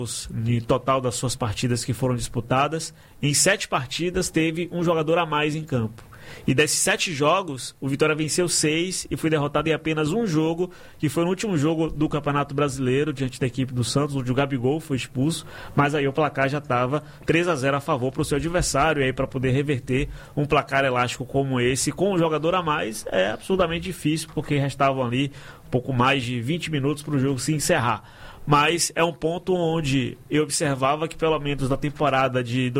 em total das suas partidas que foram disputadas. Em 7 partidas teve um jogador a mais em campo. E desses 7 jogos, o Vitória venceu 6 e foi derrotado em apenas um jogo, que foi no último jogo do Campeonato Brasileiro, diante da equipe do Santos, onde o Gabigol foi expulso, mas aí o placar já estava 3-0 a favor para o seu adversário, e aí para poder reverter um placar elástico como esse, com um jogador a mais, é absurdamente difícil, porque restavam ali um pouco mais de 20 minutos para o jogo se encerrar. Mas é um ponto onde eu observava que pelo menos na temporada de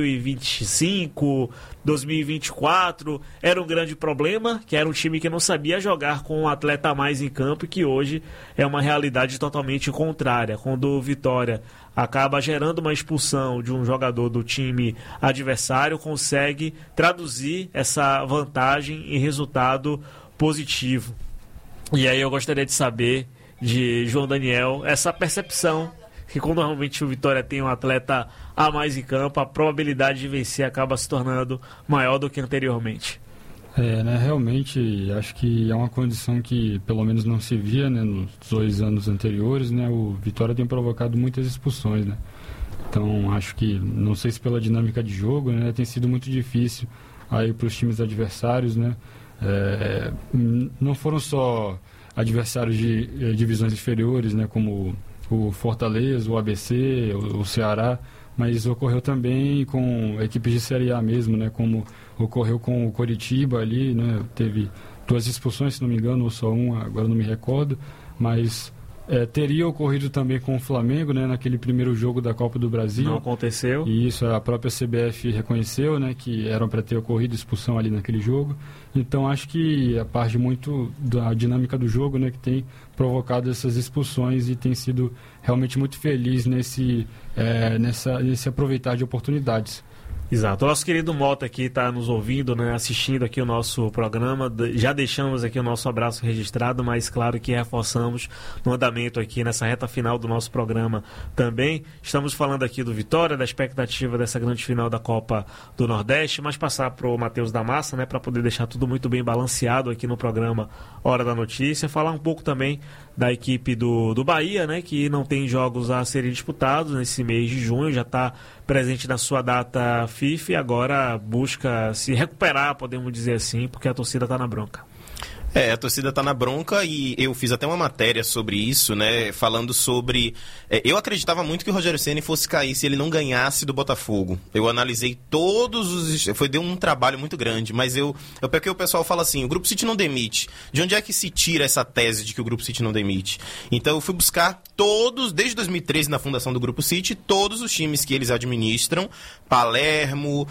2025, 2024, era um grande problema, que era um time que não sabia jogar com um atleta a mais em campo, e que hoje é uma realidade totalmente contrária. Quando o Vitória acaba gerando uma expulsão de um jogador do time adversário, consegue traduzir essa vantagem em resultado positivo. E aí eu gostaria de saber de João Daniel essa percepção que quando normalmente o Vitória tem um atleta a mais em campo, a probabilidade de vencer acaba se tornando maior do que anteriormente. Realmente acho que é uma condição que pelo menos não se via, né, nos 2 anos anteriores, né, o Vitória tem provocado muitas expulsões, né, então acho que, não sei se pela dinâmica de jogo, né, tem sido muito difícil aí para os times adversários, né, não foram só adversários de divisões inferiores, né, como o Fortaleza, o ABC, o Ceará, mas ocorreu também com equipes de Série A mesmo, né, como ocorreu com o Coritiba ali, né, teve 2 expulsões, se não me engano, ou só uma, agora não me recordo, mas teria ocorrido também com o Flamengo, né, naquele primeiro jogo da Copa do Brasil. Não aconteceu. E isso a própria CBF reconheceu, né, que eram para ter ocorrido expulsão ali naquele jogo. Então acho que a parte muito da dinâmica do jogo, né, que tem provocado essas expulsões, e tem sido realmente muito feliz nesse aproveitar de oportunidades. Exato. O nosso querido Mota aqui está nos ouvindo, né, assistindo aqui o nosso programa. Já deixamos aqui o nosso abraço registrado, mas claro que reforçamos no andamento aqui nessa reta final do nosso programa também. Estamos falando aqui do Vitória, da expectativa dessa grande final da Copa do Nordeste, mas passar para o Matheus da Massa, né, para poder deixar tudo muito bem balanceado aqui no programa Hora da Notícia. Falar um pouco também da equipe do Bahia, né, que não tem jogos a serem disputados nesse mês de junho, já está presente na sua data FIFA e agora busca se recuperar, podemos dizer assim, porque a torcida está na bronca. A torcida tá na bronca, e eu fiz até uma matéria sobre isso, né, falando sobre... eu acreditava muito que o Rogério Ceni fosse cair se ele não ganhasse do Botafogo. Eu analisei todos os... deu um trabalho muito grande, mas porque o pessoal fala assim, o Grupo City não demite. De onde é que se tira essa tese de que o Grupo City não demite? Então eu fui buscar todos, desde 2013, na fundação do Grupo City, todos os times que eles administram, Palermo,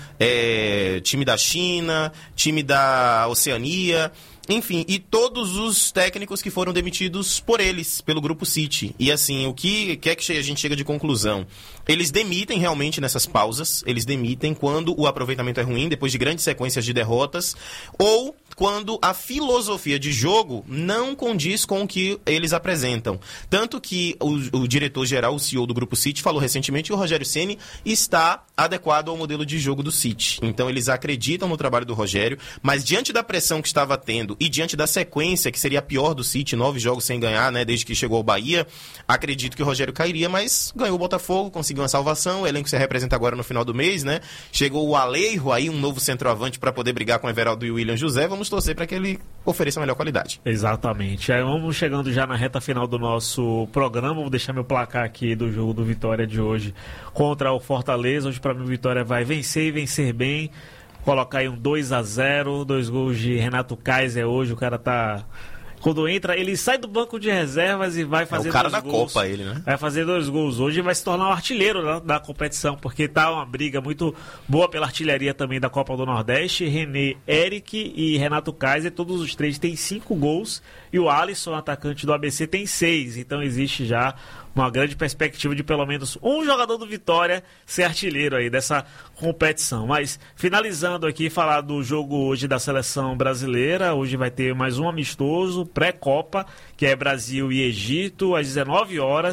time da China, time da Oceania... Enfim, e todos os técnicos que foram demitidos por eles, pelo Grupo City. E assim, o que é que a gente chega de conclusão? Eles demitem realmente nessas pausas, eles demitem quando o aproveitamento é ruim, depois de grandes sequências de derrotas, ou quando a filosofia de jogo não condiz com o que eles apresentam. Tanto que o diretor-geral, o CEO do Grupo City, falou recentemente que o Rogério Ceni está adequado ao modelo de jogo do City. Então eles acreditam no trabalho do Rogério, mas diante da pressão que estava tendo e diante da sequência, que seria a pior do City, 9 jogos sem ganhar, né, desde que chegou ao Bahia, acredito que o Rogério cairia, mas ganhou o Botafogo, conseguiu uma salvação, o elenco se representa agora no final do mês, né? Chegou o Aleiro aí, um novo centroavante para poder brigar com o Everaldo e o William José, vamos torcer para que ele ofereça a melhor qualidade. Exatamente. Aí vamos chegando já na reta final do nosso programa, vou deixar meu placar aqui do jogo do Vitória de hoje contra o Fortaleza. Hoje para mim o Vitória vai vencer e vencer bem, colocar aí um 2-0, 2 gols de Renato Kaiser hoje. O cara tá... Quando entra, ele sai do banco de reservas e vai fazer 2 gols. É o cara da Copa, ele, né? Vai fazer 2 gols hoje e vai se tornar um artilheiro da competição, porque tá uma briga muito boa pela artilharia também da Copa do Nordeste. René, Eric e Renato Kaiser, todos os 3 têm 5 gols, e o Alisson, atacante do ABC, tem 6. Então existe já uma grande perspectiva de pelo menos um jogador do Vitória ser artilheiro aí dessa competição. Mas finalizando aqui, falar do jogo hoje da seleção brasileira. Hoje vai ter mais um amistoso pré-Copa, que é Brasil e Egito, às 19 horas.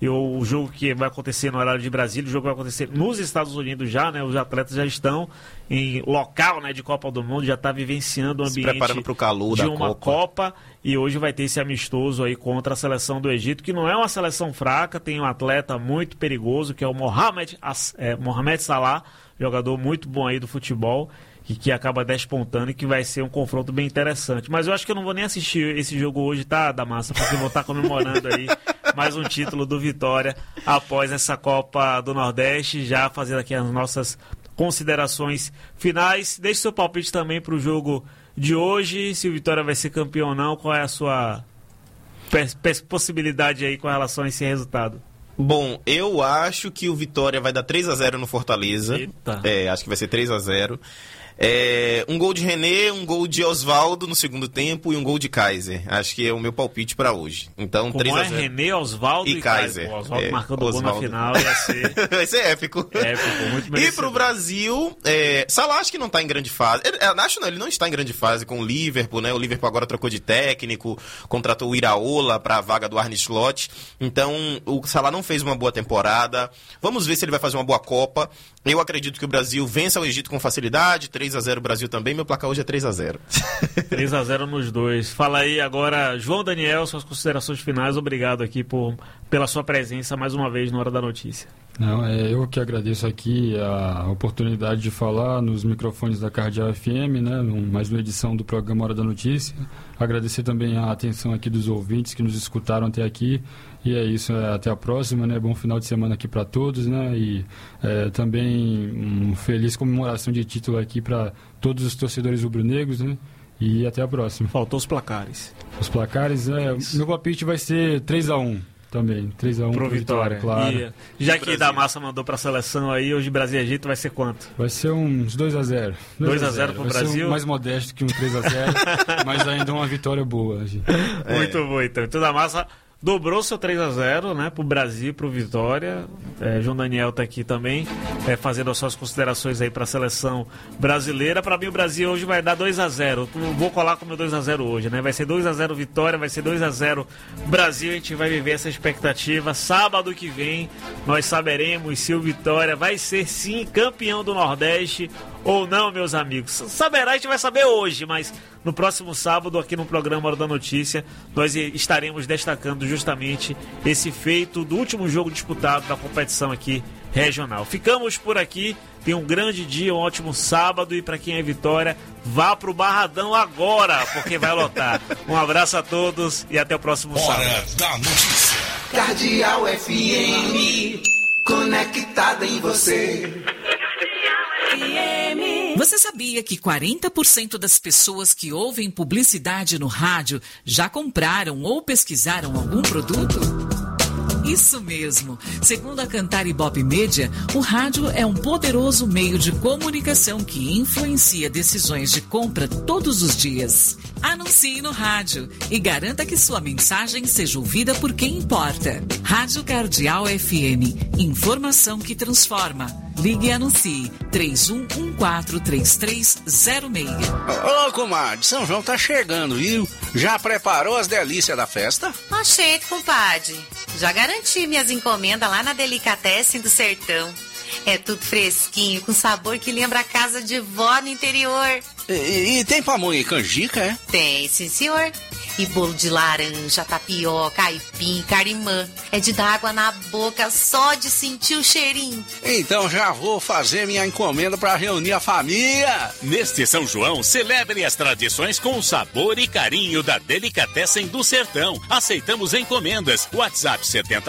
E o jogo que vai acontecer no horário de Brasília, o jogo vai acontecer nos Estados Unidos já, né? Os atletas já estão em local, né, de Copa do Mundo, já está vivenciando o ambiente preparando pro calor de da uma Copa. E hoje vai ter esse amistoso aí contra a seleção do Egito, que não é uma seleção fraca, tem um atleta muito perigoso, que é o Mohamed Salah, jogador muito bom aí do futebol, e que acaba despontando e que vai ser um confronto bem interessante. Mas eu acho que eu não vou nem assistir esse jogo hoje, tá, Damassa? Porque eu vou estar comemorando aí mais um título do Vitória após essa Copa do Nordeste, já fazendo aqui as nossas considerações finais. Deixe seu palpite também para o jogo de hoje, se o Vitória vai ser campeão ou não, qual é a sua possibilidade aí com relação a esse resultado? Bom, eu acho que o Vitória vai dar 3-0 no Fortaleza. Eita. Acho que vai ser 3-0. Um gol de René, um gol de Osvaldo no segundo tempo e um gol de Kaiser. Acho que é o meu palpite para hoje. Então, 3-0. René, Osvaldo e Kaiser. O Osvaldo marcando o gol na final ia ser... vai ser épico. Épico, muito merecido. E pro Brasil, Salah acho que não tá em grande fase. Ele não está em grande fase com o Liverpool, né? O Liverpool agora trocou de técnico, contratou o Iraola para a vaga do Arne Slot. Então, o Salah não fez uma boa temporada. Vamos ver se ele vai fazer uma boa Copa. Eu acredito que o Brasil vença o Egito com facilidade. 3-0 o Brasil também. Meu placar hoje é 3-0. 3-0 nos dois. Fala aí agora, João Daniel, suas considerações finais. Obrigado aqui pela sua presença mais uma vez na Hora da Notícia. Não, eu que agradeço aqui a oportunidade de falar nos microfones da Cardeal FM, né, mais uma edição do programa Hora da Notícia. Agradecer também a atenção aqui dos ouvintes que nos escutaram até aqui. E é isso, até a próxima, né? Bom final de semana aqui para todos, né? E também uma feliz comemoração de título aqui para todos os torcedores rubro-negros, né? E até a próxima. Faltou os placares. Os placares, meu palpite vai ser 3-1 também. 3-1 pro Vitória, claro. E, já que Damassa mandou pra seleção aí, hoje Brasil e Egito vai ser quanto? Vai ser uns 2-0. 2-0 pro Brasil? Ser mais modesto que um 3-0, mas ainda uma vitória boa. Muito bom, então. Então, Damassa dobrou seu 3-0, né, pro Brasil, pro Vitória. João Daniel tá aqui também, fazendo as suas considerações aí pra seleção brasileira. Pra mim, o Brasil hoje vai dar 2-0. Vou colar com o meu 2-0 hoje, né? Vai ser 2-0 Vitória, vai ser 2-0 Brasil. A gente vai viver essa expectativa. Sábado que vem, nós saberemos se o Vitória vai ser, sim, campeão do Nordeste ou não, meus amigos. Saberá, a gente vai saber hoje, mas no próximo sábado, aqui no programa Hora da Notícia, nós estaremos destacando justamente esse feito do último jogo disputado da competição aqui regional. Ficamos por aqui, tenha um grande dia, um ótimo sábado, e para quem é Vitória, vá pro Barradão agora, porque vai lotar. Um abraço a todos e até o próximo sábado. Hora da Notícia. Cardeal FM, conectada em você. Você sabia que 40% das pessoas que ouvem publicidade no rádio já compraram ou pesquisaram algum produto? Isso mesmo. Segundo a Cantar Ibope Media, o rádio é um poderoso meio de comunicação que influencia decisões de compra todos os dias. Anuncie no rádio e garanta que sua mensagem seja ouvida por quem importa. Rádio Cardeal FM. Informação que transforma. Ligue e anuncie 31143306. Ô, comadre, São João tá chegando, viu? Já preparou as delícias da festa? Oxente, compadre. Já garanti minhas encomendas lá na Delicatessen do Sertão. É tudo fresquinho, com sabor que lembra a casa de vó no interior. E tem pamonha e canjica, é? Tem, sim, senhor. E bolo de laranja, tapioca, aipim, carimã. É de dar água na boca só de sentir o cheirinho. Então já vou fazer minha encomenda para reunir a família. Neste São João, celebre as tradições com o sabor e carinho da Delicatessen do Sertão. Aceitamos encomendas. WhatsApp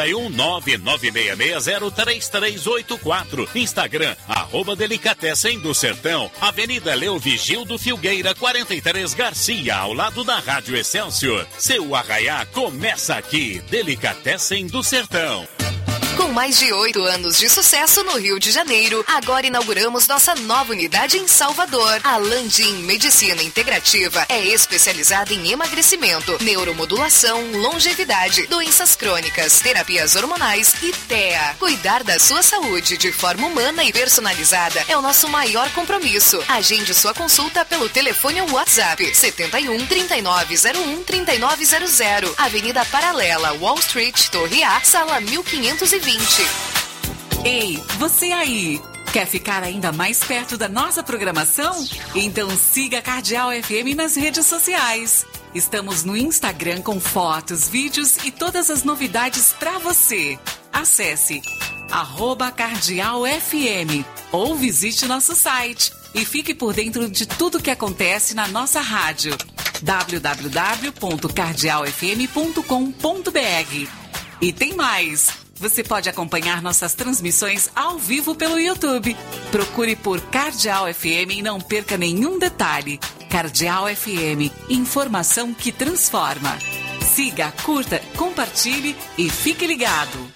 71996603384. Instagram, @Delicatessen do Sertão. Avenida Leo Vigildo Filgueira, 43 Garcia, ao lado da Rádio Excelsior. Seu arraiá começa aqui. Delicatessen do Sertão. Com mais de 8 anos de sucesso no Rio de Janeiro, agora inauguramos nossa nova unidade em Salvador. A Landim Medicina Integrativa é especializada em emagrecimento, neuromodulação, longevidade, doenças crônicas, terapias hormonais e TEA. Cuidar da sua saúde de forma humana e personalizada é o nosso maior compromisso. Agende sua consulta pelo telefone ou WhatsApp 71 3901 3900, Avenida Paralela, Wall Street, Torre A, sala 1520. Ei, você aí! Quer ficar ainda mais perto da nossa programação? Então siga a Cardeal FM nas redes sociais. Estamos no Instagram com fotos, vídeos e todas as novidades para você. Acesse @CardealFM ou visite nosso site e fique por dentro de tudo que acontece na nossa rádio. www.cardealfm.com.br. E tem mais! Você pode acompanhar nossas transmissões ao vivo pelo YouTube. Procure por Cardeal FM e não perca nenhum detalhe. Cardeal FM, informação que transforma. Siga, curta, compartilhe e fique ligado.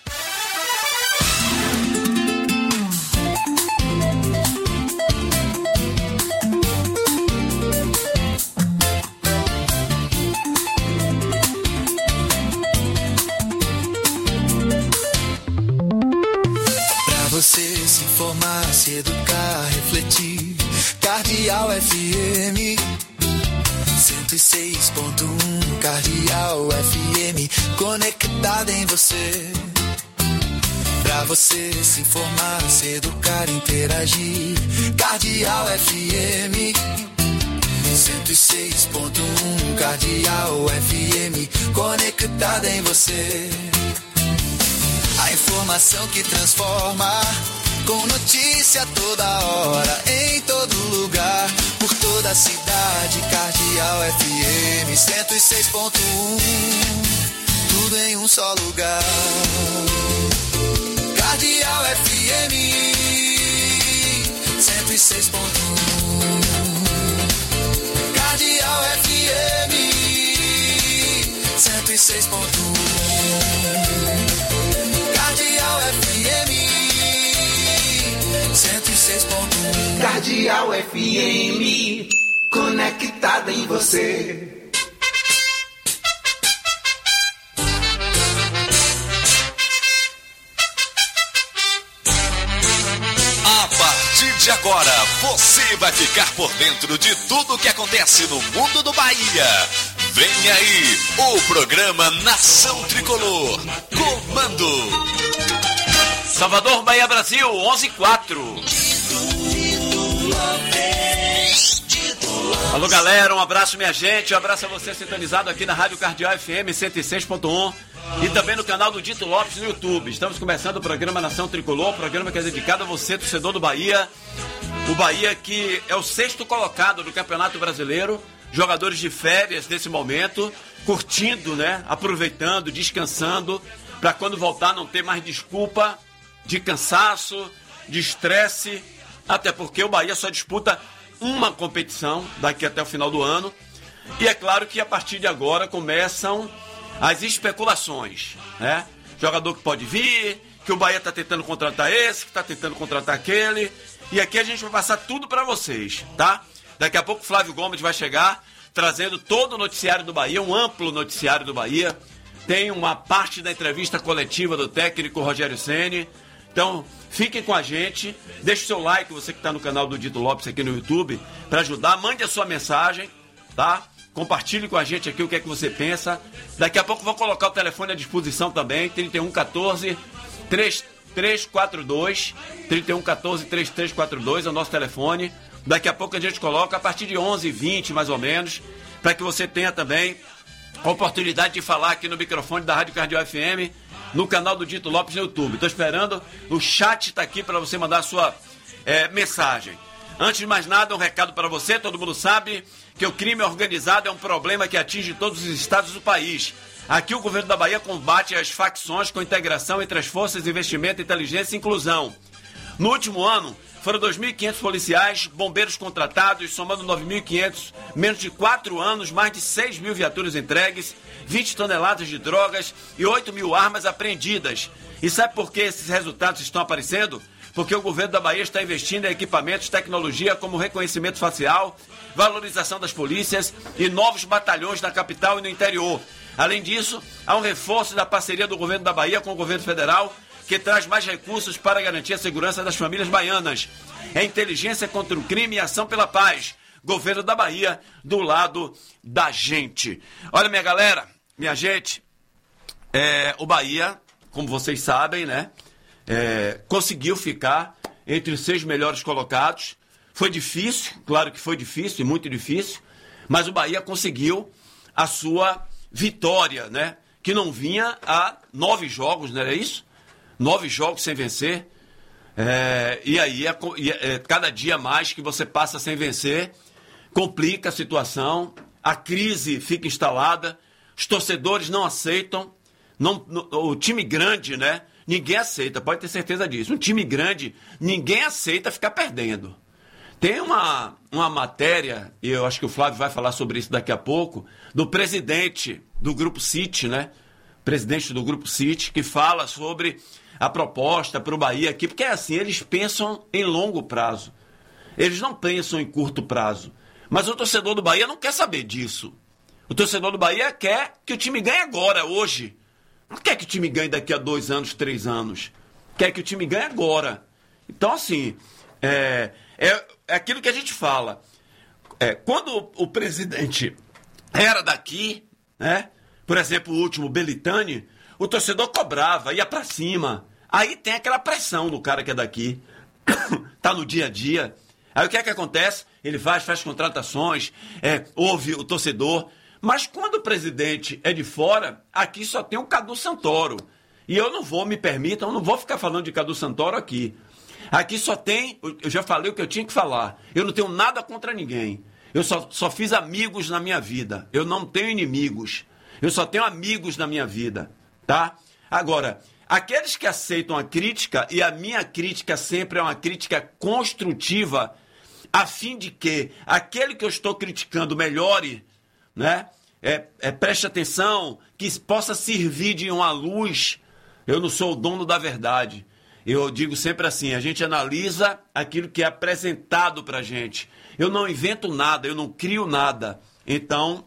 Você se informar, se educar, refletir. Cardeal FM 106.1. Cardeal FM conectada em você. Pra você se informar, se educar, interagir. Cardeal FM 106.1. Cardeal FM conectada em você. A informação que transforma, com notícia toda hora, em todo lugar, por toda a cidade. Cardeal FM 106.1, tudo em um só lugar. Cardeal FM 106.1. Cardeal FM 106.1. Cardeal FM 106.1. Cardeal FM, conectada em você. A partir de agora, você vai ficar por dentro de tudo que acontece no mundo do Bahia. Vem aí, o programa Nação Tricolor. Comando Salvador, Bahia, Brasil, 11:04. Alô, galera, um abraço, minha gente. Um abraço a você sintonizado aqui na Rádio Cardeal FM 106.1 e também no canal do Dito Lopes no YouTube. Estamos começando o programa Nação Tricolor, programa que é dedicado a você, torcedor do Bahia. O Bahia que é o 6º colocado do Campeonato Brasileiro. Jogadores de férias nesse momento, curtindo, né? Aproveitando, descansando, para quando voltar não ter mais desculpa de cansaço, de estresse, até porque o Bahia só disputa uma competição daqui até o final do ano. E é claro que a partir de agora começam as especulações, né? Jogador que pode vir, que o Bahia está tentando contratar esse, que está tentando contratar aquele. E aqui a gente vai passar tudo para vocês, tá? Daqui a pouco o Flávio Gomes vai chegar trazendo todo o noticiário do Bahia, um amplo noticiário do Bahia. Tem uma parte da entrevista coletiva do técnico Rogério Ceni. Então, fiquem com a gente. Deixe o seu like, você que está no canal do Dito Lopes aqui no YouTube, para ajudar. Mande a sua mensagem, tá? Compartilhe com a gente aqui o que é que você pensa. Daqui a pouco vou colocar o telefone à disposição também, 3114 3342, 3114 3342 é o nosso telefone. Daqui a pouco a gente coloca a partir de 11h20, mais ou menos, para que você tenha também a oportunidade de falar aqui no microfone da Rádio Cardeal FM, no canal do Dito Lopes no YouTube. Estou esperando, o chat está aqui para você mandar a sua mensagem. Antes de mais nada, um recado para você. Todo mundo sabe que o crime organizado é um problema que atinge todos os estados do país. Aqui o governo da Bahia combate as facções com integração entre as forças de investimento, inteligência e inclusão. No último ano, foram 2.500 policiais, bombeiros contratados, somando 9.500, menos de 4 anos, mais de 6 mil viaturas entregues, 20 toneladas de drogas e 8 mil armas apreendidas. E sabe por que esses resultados estão aparecendo? Porque o governo da Bahia está investindo em equipamentos, tecnologia como reconhecimento facial, valorização das polícias e novos batalhões na capital e no interior. Além disso, há um reforço da parceria do governo da Bahia com o governo federal, que traz mais recursos para garantir a segurança das famílias baianas. É inteligência contra o crime e ação pela paz. Governo da Bahia, do lado da gente. Olha, minha galera, minha gente, o Bahia, como vocês sabem, né, conseguiu ficar entre os 6 melhores colocados. Foi difícil, claro que foi difícil e muito difícil, mas o Bahia conseguiu a sua vitória, né, que não vinha há 9 jogos, não era isso? 9 jogos sem vencer, e aí cada dia mais que você passa sem vencer, complica a situação, a crise fica instalada, os torcedores não aceitam, o time grande, né, ninguém aceita, pode ter certeza disso, um time grande, ninguém aceita ficar perdendo. Tem uma matéria, e eu acho que o Flávio vai falar sobre isso daqui a pouco, do presidente do Grupo City, né, presidente do Grupo City, que fala sobre a proposta para o Bahia aqui, porque é assim, eles pensam em longo prazo. Eles não pensam em curto prazo. Mas o torcedor do Bahia não quer saber disso. O torcedor do Bahia quer que o time ganhe agora, hoje. Não quer que o time ganhe daqui a 2 anos, 3 anos. Quer que o time ganhe agora. Então, assim, é aquilo que a gente fala. Quando o presidente era daqui, né? Por exemplo, o último, Belitani, o torcedor cobrava, ia pra cima. Aí tem aquela pressão do cara que é daqui, tá no dia a dia. Aí o que é que acontece? Ele faz contratações, ouve o torcedor. Mas quando o presidente é de fora, aqui só tem o Cadu Santoro. E eu não vou ficar falando de Cadu Santoro aqui. Aqui só tem, eu já falei o que eu tinha que falar. Eu não tenho nada contra ninguém. Eu só fiz amigos na minha vida. Eu não tenho inimigos. Eu só tenho amigos na minha vida. Tá? Agora, aqueles que aceitam a crítica, e a minha crítica sempre é uma crítica construtiva, a fim de que aquele que eu estou criticando melhore, né? Preste atenção, que possa servir de uma luz. Eu não sou o dono da verdade. Eu digo sempre assim, a gente analisa aquilo que é apresentado pra gente. Eu não invento nada, eu não crio nada. Então,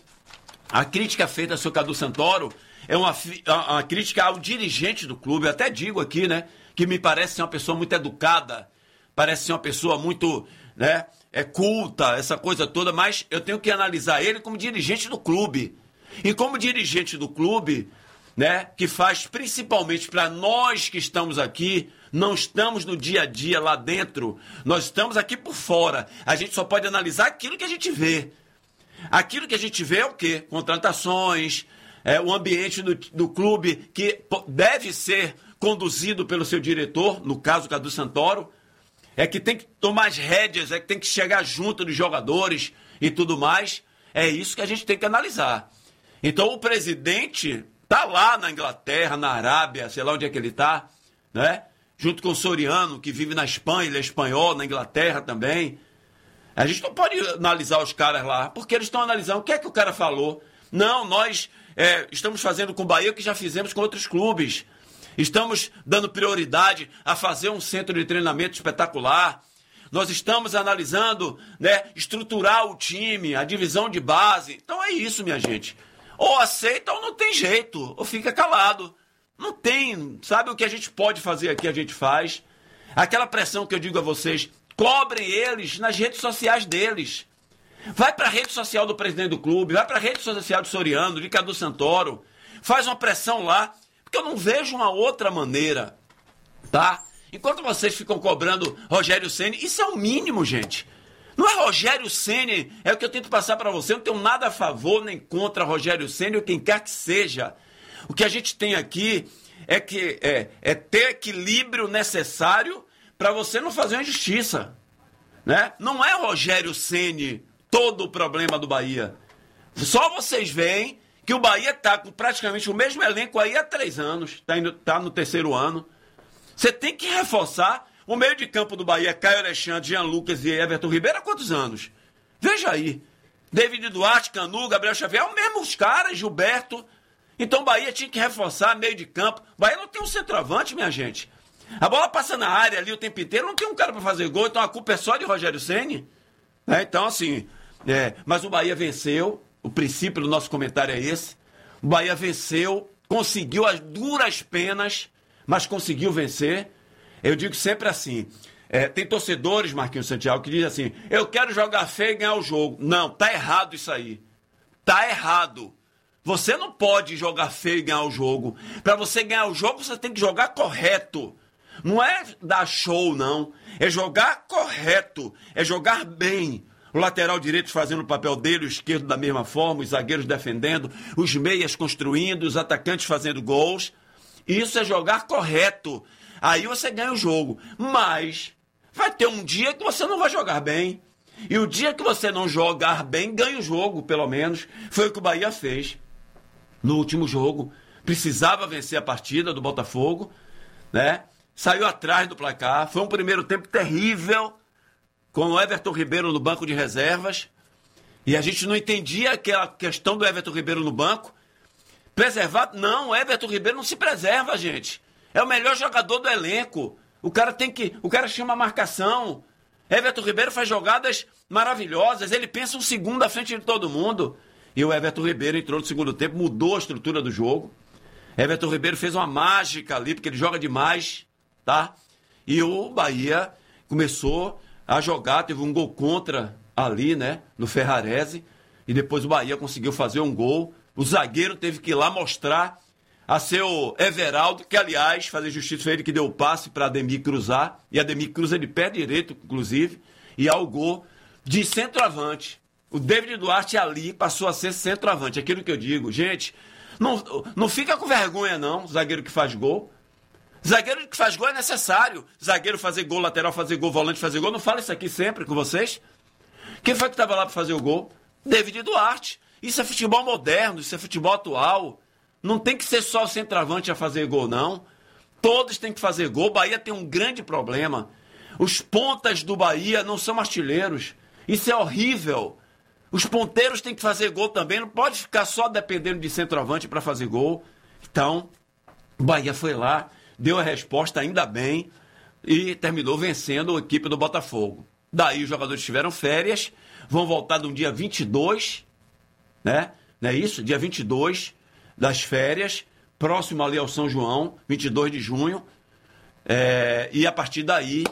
a crítica feita ao seu Cadu Santoro é uma crítica ao dirigente do clube. Eu até digo aqui, né, que me parece ser uma pessoa muito educada, parece ser uma pessoa muito, né, culta, essa coisa toda, mas eu tenho que analisar ele como dirigente do clube. E como dirigente do clube, né, que faz principalmente para nós que estamos aqui, não estamos no dia a dia lá dentro, nós estamos aqui por fora. A gente só pode analisar aquilo que a gente vê. Aquilo que a gente vê é o quê? Contratações, o ambiente do clube que deve ser conduzido pelo seu diretor, no caso Cadu Santoro, que tem que tomar as rédeas, que tem que chegar junto dos jogadores e tudo mais. É isso que a gente tem que analisar. Então o presidente tá lá na Inglaterra, na Arábia, sei lá onde é que ele tá, né? Junto com o Soriano, que vive na Espanha, ele é espanhol, na Inglaterra também. A gente não pode analisar os caras lá, porque eles estão analisando o que é que o cara falou. Não, nós estamos fazendo com o Bahia o que já fizemos com outros clubes. Estamos dando prioridade a fazer um centro de treinamento espetacular. Nós estamos analisando, né, estruturar o time, a divisão de base. Então é isso, minha gente. Ou aceita ou não tem jeito, ou fica calado. Não tem, sabe o que a gente pode fazer aqui, a gente faz. Aquela pressão que eu digo a vocês, cobrem eles nas redes sociais deles. Vai para a rede social do presidente do clube, vai para a rede social do Soriano, de Cadu Santoro. Faz uma pressão lá, porque eu não vejo uma outra maneira, tá? Enquanto vocês ficam cobrando Rogério Ceni, isso é o mínimo, gente. Não é Rogério Ceni, é o que eu tento passar para você. Eu não tenho nada a favor nem contra Rogério Ceni ou quem quer que seja. O que a gente tem aqui é ter equilíbrio necessário para você não fazer uma injustiça, né? Não é Rogério Ceni todo o problema do Bahia. Só vocês veem que o Bahia está com praticamente o mesmo elenco aí há 3 anos, tá no 3º ano. Você tem que reforçar O meio de campo do Bahia, Caio Alexandre, Jean Lucas e Everton Ribeiro, há quantos anos? Veja aí. David Duarte, Canu, Gabriel Xavier, os mesmos caras, Gilberto. Então o Bahia tinha que reforçar meio de campo. O Bahia não tem um centroavante, minha gente. A bola passa na área ali o tempo inteiro, não tem um cara para fazer gol, então a culpa é só de Rogério Ceni. Então, assim, mas o Bahia venceu, o princípio do nosso comentário é esse. O Bahia venceu, conseguiu as duras penas, mas conseguiu vencer. Eu digo sempre assim, tem torcedores, Marquinhos Santiago, que dizem assim, eu quero jogar feio e ganhar o jogo. Não, tá errado isso aí. Tá errado. Você não pode jogar feio e ganhar o jogo. Para você ganhar o jogo, você tem que jogar correto. Não é dar show, não. É jogar correto. É jogar bem. O lateral direito fazendo o papel dele, o esquerdo da mesma forma, os zagueiros defendendo, os meias construindo, os atacantes fazendo gols. Isso é jogar correto. Aí você ganha o jogo. Mas vai ter um dia que você não vai jogar bem. E o dia que você não jogar bem, ganha o jogo, pelo menos. Foi o que o Bahia fez no último jogo. Precisava vencer a partida do Botafogo, né? Saiu atrás do placar. Foi um primeiro tempo terrível, com o Everton Ribeiro no banco de reservas. E a gente não entendia aquela questão do Everton Ribeiro no banco. Preservar? Não, o Everton Ribeiro não se preserva, gente. É o melhor jogador do elenco. O cara chama a marcação. Everton Ribeiro faz jogadas maravilhosas. Ele pensa um segundo à frente de todo mundo. E o Everton Ribeiro entrou no segundo tempo, mudou a estrutura do jogo. Everton Ribeiro fez uma mágica ali, porque ele joga demais, tá? E o Bahia começou a jogar, teve um gol contra ali, né? No Ferrarese. E depois o Bahia conseguiu fazer um gol. O zagueiro teve que ir lá mostrar a seu Everaldo, que, aliás, fazer justiça foi ele que deu o passe para Ademir cruzar. E Ademir cruza de pé direito, inclusive. E ao gol de centroavante. O David Duarte ali passou a ser centroavante. Aquilo que eu digo, gente, não fica com vergonha, não, zagueiro que faz gol. Zagueiro que faz gol é necessário. Zagueiro fazer gol, lateral fazer gol, volante fazer gol. Não falo isso aqui sempre com vocês? Quem foi que estava lá para fazer o gol? David Duarte. Isso é futebol moderno, isso é futebol atual. Não tem que ser só o centroavante a fazer gol, não. Todos têm que fazer gol. O Bahia tem um grande problema. Os pontas do Bahia não são artilheiros. Isso é horrível. Os ponteiros têm que fazer gol também. Não pode ficar só dependendo de centroavante para fazer gol. Então, o Bahia foi lá, deu a resposta ainda bem e terminou vencendo a equipe do Botafogo. Daí os jogadores tiveram férias, vão voltar no dia 22, né? Não é isso? Dia 22 das férias, próximo ali ao São João, 22 de junho. E a partir daí,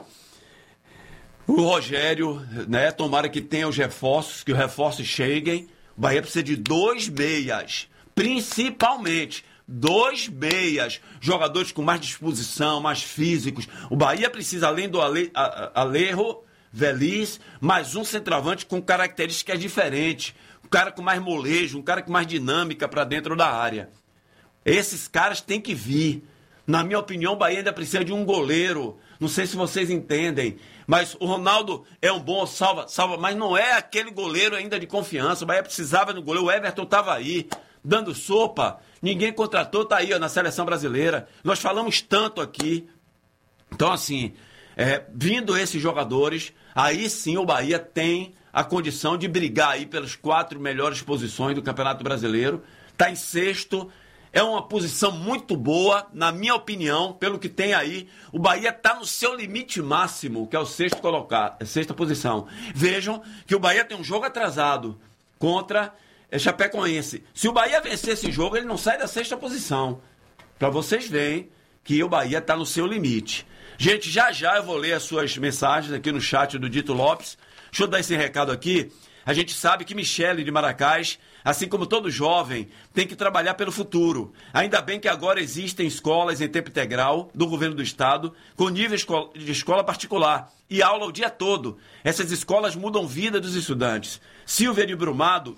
o Rogério, né? Tomara que tenha os reforços, que os reforços cheguem. O Bahia precisa de 2 meias, principalmente 2 meias, jogadores com mais disposição, mais físicos. O Bahia precisa, além do Alejo, Veliz, mais um centroavante com características diferentes. Um cara com mais molejo, um cara com mais dinâmica para dentro da área. Esses caras têm que vir. Na minha opinião, o Bahia ainda precisa de um goleiro. Não sei se vocês entendem, mas o Ronaldo é um bom salva, mas não é aquele goleiro ainda de confiança. O Bahia precisava do goleiro. O Everton estava aí, dando sopa. Ninguém contratou, tá aí, ó, na seleção brasileira. Nós falamos tanto aqui. Então, assim, vindo esses jogadores, aí sim o Bahia tem a condição de brigar aí pelas 4 melhores posições do Campeonato Brasileiro. Está em 6º. É uma posição muito boa, na minha opinião, pelo que tem aí. O Bahia está no seu limite máximo, que é o 6ª posição. Vejam que o Bahia tem um jogo atrasado contra Chapecoense. Se o Bahia vencer esse jogo, ele não sai da 6ª posição. Para vocês verem que o Bahia está no seu limite. Gente, já eu vou ler as suas mensagens aqui no chat do Dito Lopes. Deixa eu dar esse recado aqui. A gente sabe que Michele de Maracás, assim como todo jovem, tem que trabalhar pelo futuro. Ainda bem que agora existem escolas em tempo integral do governo do estado, com nível de escola particular e aula o dia todo. Essas escolas mudam a vida dos estudantes. Silvia de Brumado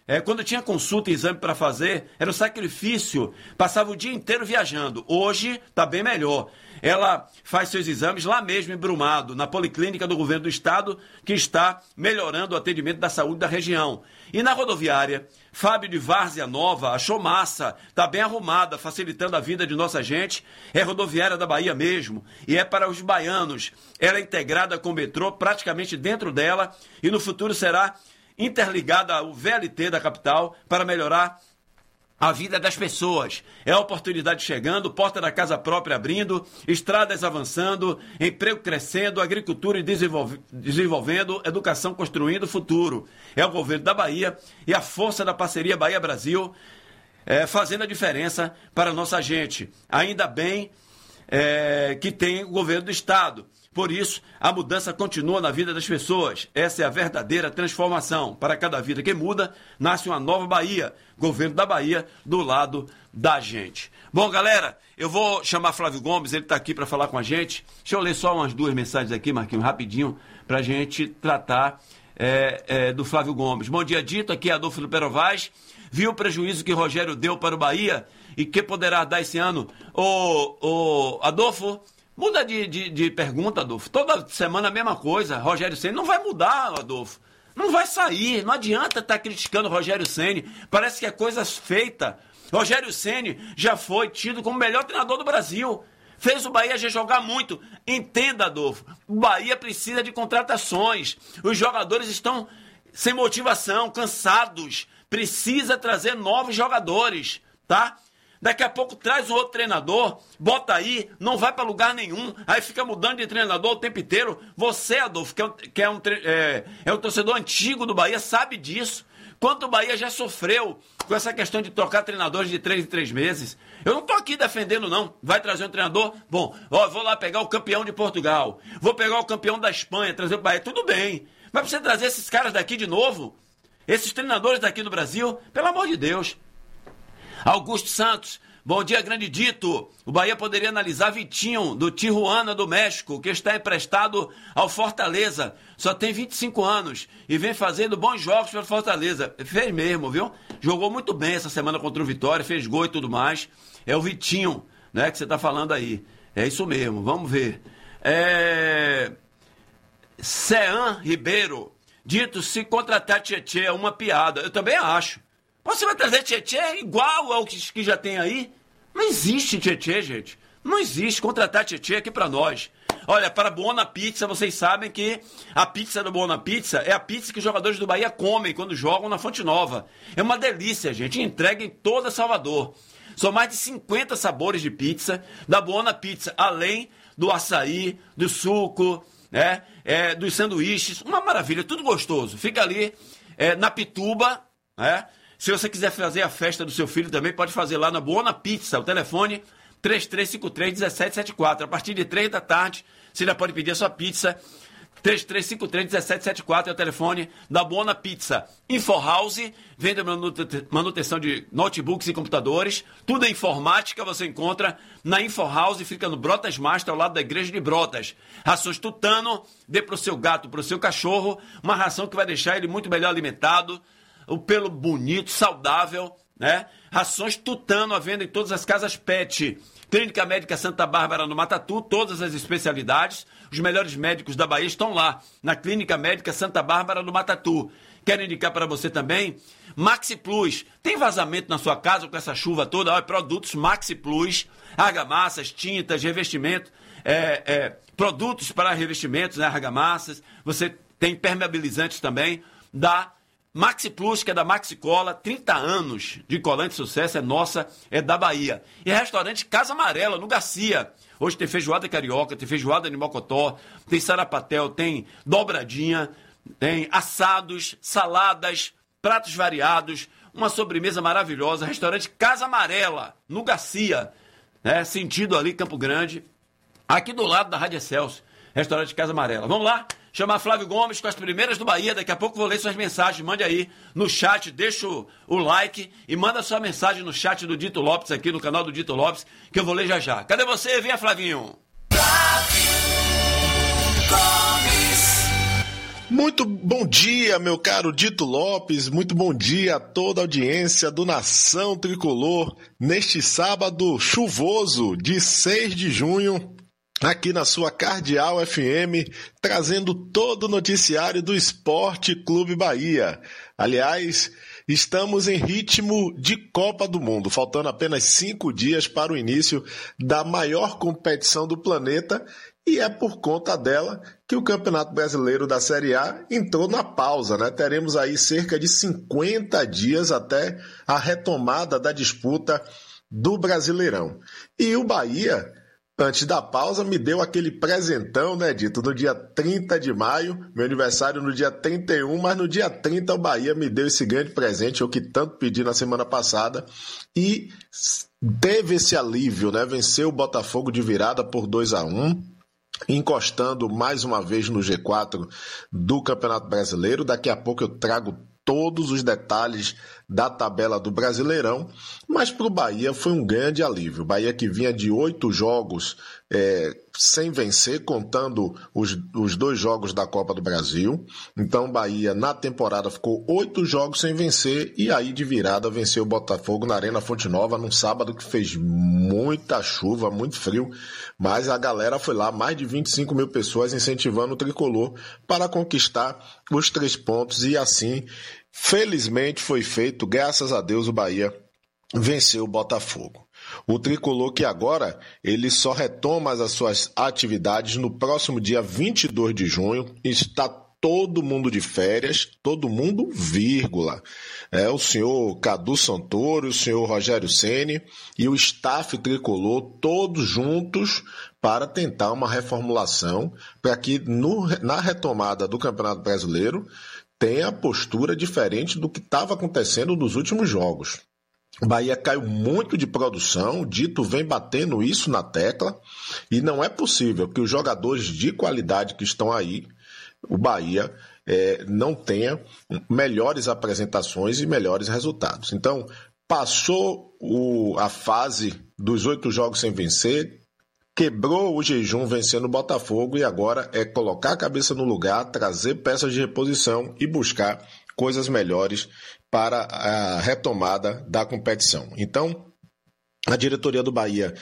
Quando tinha consulta e exame para fazer, era um sacrifício, passava o dia inteiro viajando. Hoje está bem melhor. Ela faz seus exames lá mesmo em Brumado, na Policlínica do Governo do Estado, que está melhorando o atendimento da saúde da região. E na rodoviária, Fábio de Várzea Nova achou massa, está bem arrumada, facilitando a vida de nossa gente. É rodoviária da Bahia mesmo, e é para os baianos. Ela é integrada com o metrô, praticamente dentro dela, e no futuro será interligada ao VLT da capital para melhorar a vida das pessoas. É a oportunidade chegando, porta da casa própria abrindo, estradas avançando, emprego crescendo, agricultura e desenvolvendo, educação construindo o futuro. É o governo da Bahia e a força da parceria Bahia-Brasil fazendo a diferença para a nossa gente. Ainda bem que tem o governo do Estado. Por isso, a mudança continua na vida das pessoas. Essa é a verdadeira transformação. Para cada vida que muda, nasce uma nova Bahia. Governo da Bahia, do lado da gente. Bom, galera, eu vou chamar Flávio Gomes, ele está aqui para falar com a gente. Deixa eu ler só umas 2 mensagens aqui, Marquinhos, rapidinho, para a gente tratar do Flávio Gomes. Bom dia, Dito, aqui é Adolfo do Perovaz. Viu o prejuízo que Rogério deu para o Bahia e que poderá dar esse ano? Adolfo, muda de pergunta, Adolfo. Toda semana a mesma coisa. Rogério Ceni não vai mudar, Adolfo. Não vai sair. Não adianta estar criticando o Rogério Ceni. Parece que é coisa feita. Rogério Ceni já foi tido como o melhor treinador do Brasil. Fez o Bahia já jogar muito. Entenda, Adolfo. O Bahia precisa de contratações. Os jogadores estão sem motivação, cansados. Precisa trazer novos jogadores, tá? Daqui a pouco traz um outro treinador, bota aí, não vai para lugar nenhum, aí fica mudando de treinador o tempo inteiro. Você, Adolfo, que é um torcedor antigo do Bahia, sabe disso. Quanto o Bahia já sofreu com essa questão de trocar treinadores de 3 em 3 meses. Eu não estou aqui defendendo, não. Vai trazer um treinador? Bom, vou lá pegar o campeão de Portugal, vou pegar o campeão da Espanha, trazer o Bahia. Tudo bem, mas pra você trazer esses caras daqui de novo, esses treinadores daqui do Brasil, pelo amor de Deus. Augusto Santos, bom dia, grande Dito. O Bahia poderia analisar Vitinho, do Tijuana, do México, que está emprestado ao Fortaleza. Só tem 25 anos e vem fazendo bons jogos pelo Fortaleza. Fez mesmo, viu? Jogou muito bem essa semana contra o Vitória, fez gol e tudo mais. É o Vitinho, né, que você está falando aí. É isso mesmo, vamos ver. Cean Ribeiro, Dito, se contratar Tietê é uma piada. Eu também acho. Você vai trazer Tietê igual ao que já tem aí? Não existe Tietê, gente. Não existe contratar Tietê aqui pra nós. Olha, para a Buona Pizza, vocês sabem que a pizza do Buona Pizza é a pizza que os jogadores do Bahia comem quando jogam na Fonte Nova. É uma delícia, gente. Entrega em toda Salvador. São mais de 50 sabores de pizza da Buona Pizza, além do açaí, do suco, dos sanduíches. Uma maravilha, tudo gostoso. Fica ali na Pituba, né? Se você quiser fazer a festa do seu filho também, pode fazer lá na Buona Pizza. O telefone 3353-1774. A partir de 3 da tarde, você já pode pedir a sua pizza. 3353-1774 é o telefone da Buona Pizza. InfoHouse, vende manutenção de notebooks e computadores. Tudo é informática, você encontra na InfoHouse, fica no Brotas Master, ao lado da igreja de Brotas. Rações Tutano, dê para o seu gato, para o seu cachorro, uma ração que vai deixar ele muito melhor alimentado. O pelo bonito, saudável, né? Rações Tutano à venda em todas as casas pet. Clínica Médica Santa Bárbara no Matatu, todas as especialidades. Os melhores médicos da Bahia estão lá, na Clínica Médica Santa Bárbara no Matatu. Quero indicar para você também, Maxi Plus. Tem vazamento na sua casa com essa chuva toda? Olha, produtos Maxi Plus, argamassas, tintas, revestimento, produtos para revestimentos, né? Argamassas. Você tem permeabilizantes também da Maxi Plus, que é da Maxi Cola, 30 anos de colante sucesso, é nossa, é da Bahia. E restaurante Casa Amarela, no Garcia. Hoje tem feijoada carioca, tem feijoada de mocotó, tem sarapatel, tem dobradinha, tem assados, saladas, pratos variados, uma sobremesa maravilhosa. Restaurante Casa Amarela, no Garcia, né? Sentido ali, Campo Grande, aqui do lado da Rádio Excelsior. Restaurante Casa Amarela. Vamos lá? Chamar Flávio Gomes com as primeiras do Bahia. Daqui a pouco vou ler suas mensagens. Mande aí no chat, deixa o like e manda sua mensagem no chat do Dito Lopes, aqui no canal do Dito Lopes, que eu vou ler já já. Cadê você? Venha, Flavinho. Muito bom dia, meu caro Dito Lopes, muito bom dia a toda a audiência do Nação Tricolor, neste sábado chuvoso de 6 de junho, aqui na sua Cardeal FM, trazendo todo o noticiário do Esporte Clube Bahia. Aliás, estamos em ritmo de Copa do Mundo, faltando apenas 5 dias para o início da maior competição do planeta. E é por conta dela que o Campeonato Brasileiro da Série A entrou na pausa, né? Teremos aí cerca de 50 dias até a retomada da disputa do Brasileirão. E o Bahia, antes da pausa, me deu aquele presentão, né, Dito? No dia 30 de maio, meu aniversário no dia 31, mas no dia 30 o Bahia me deu esse grande presente, eu que tanto pedi na semana passada, e teve esse alívio, né? Venceu o Botafogo de virada por 2-1, encostando mais uma vez no G4 do Campeonato Brasileiro. Daqui a pouco eu trago todos os detalhes da tabela do Brasileirão, mas para o Bahia foi um grande alívio. O Bahia que vinha de 8 jogos sem vencer, contando os 2 jogos da Copa do Brasil. Então o Bahia na temporada ficou 8 jogos sem vencer e aí de virada venceu o Botafogo na Arena Fonte Nova num sábado que fez muita chuva, muito frio, mas a galera foi lá, mais de 25 mil pessoas incentivando o Tricolor para conquistar os 3 pontos e assim, felizmente foi feito, graças a Deus o Bahia venceu o Botafogo. O Tricolor que agora ele só retoma as suas atividades no próximo dia 22 de junho, está todo mundo de férias, todo mundo, vírgula. O senhor Cadu Santoro, o senhor Rogério Ceni e o staff Tricolor, todos juntos para tentar uma reformulação para que na retomada do Campeonato Brasileiro tenha postura diferente do que estava acontecendo nos últimos jogos. O Bahia caiu muito de produção, o Dito vem batendo isso na tecla, e não é possível que os jogadores de qualidade que estão aí, o Bahia não tenha melhores apresentações e melhores resultados. Então, passou a fase dos 8 jogos sem vencer, quebrou o jejum vencendo o Botafogo e agora é colocar a cabeça no lugar, trazer peças de reposição e buscar coisas melhores para a retomada da competição. Então, a diretoria do Bahia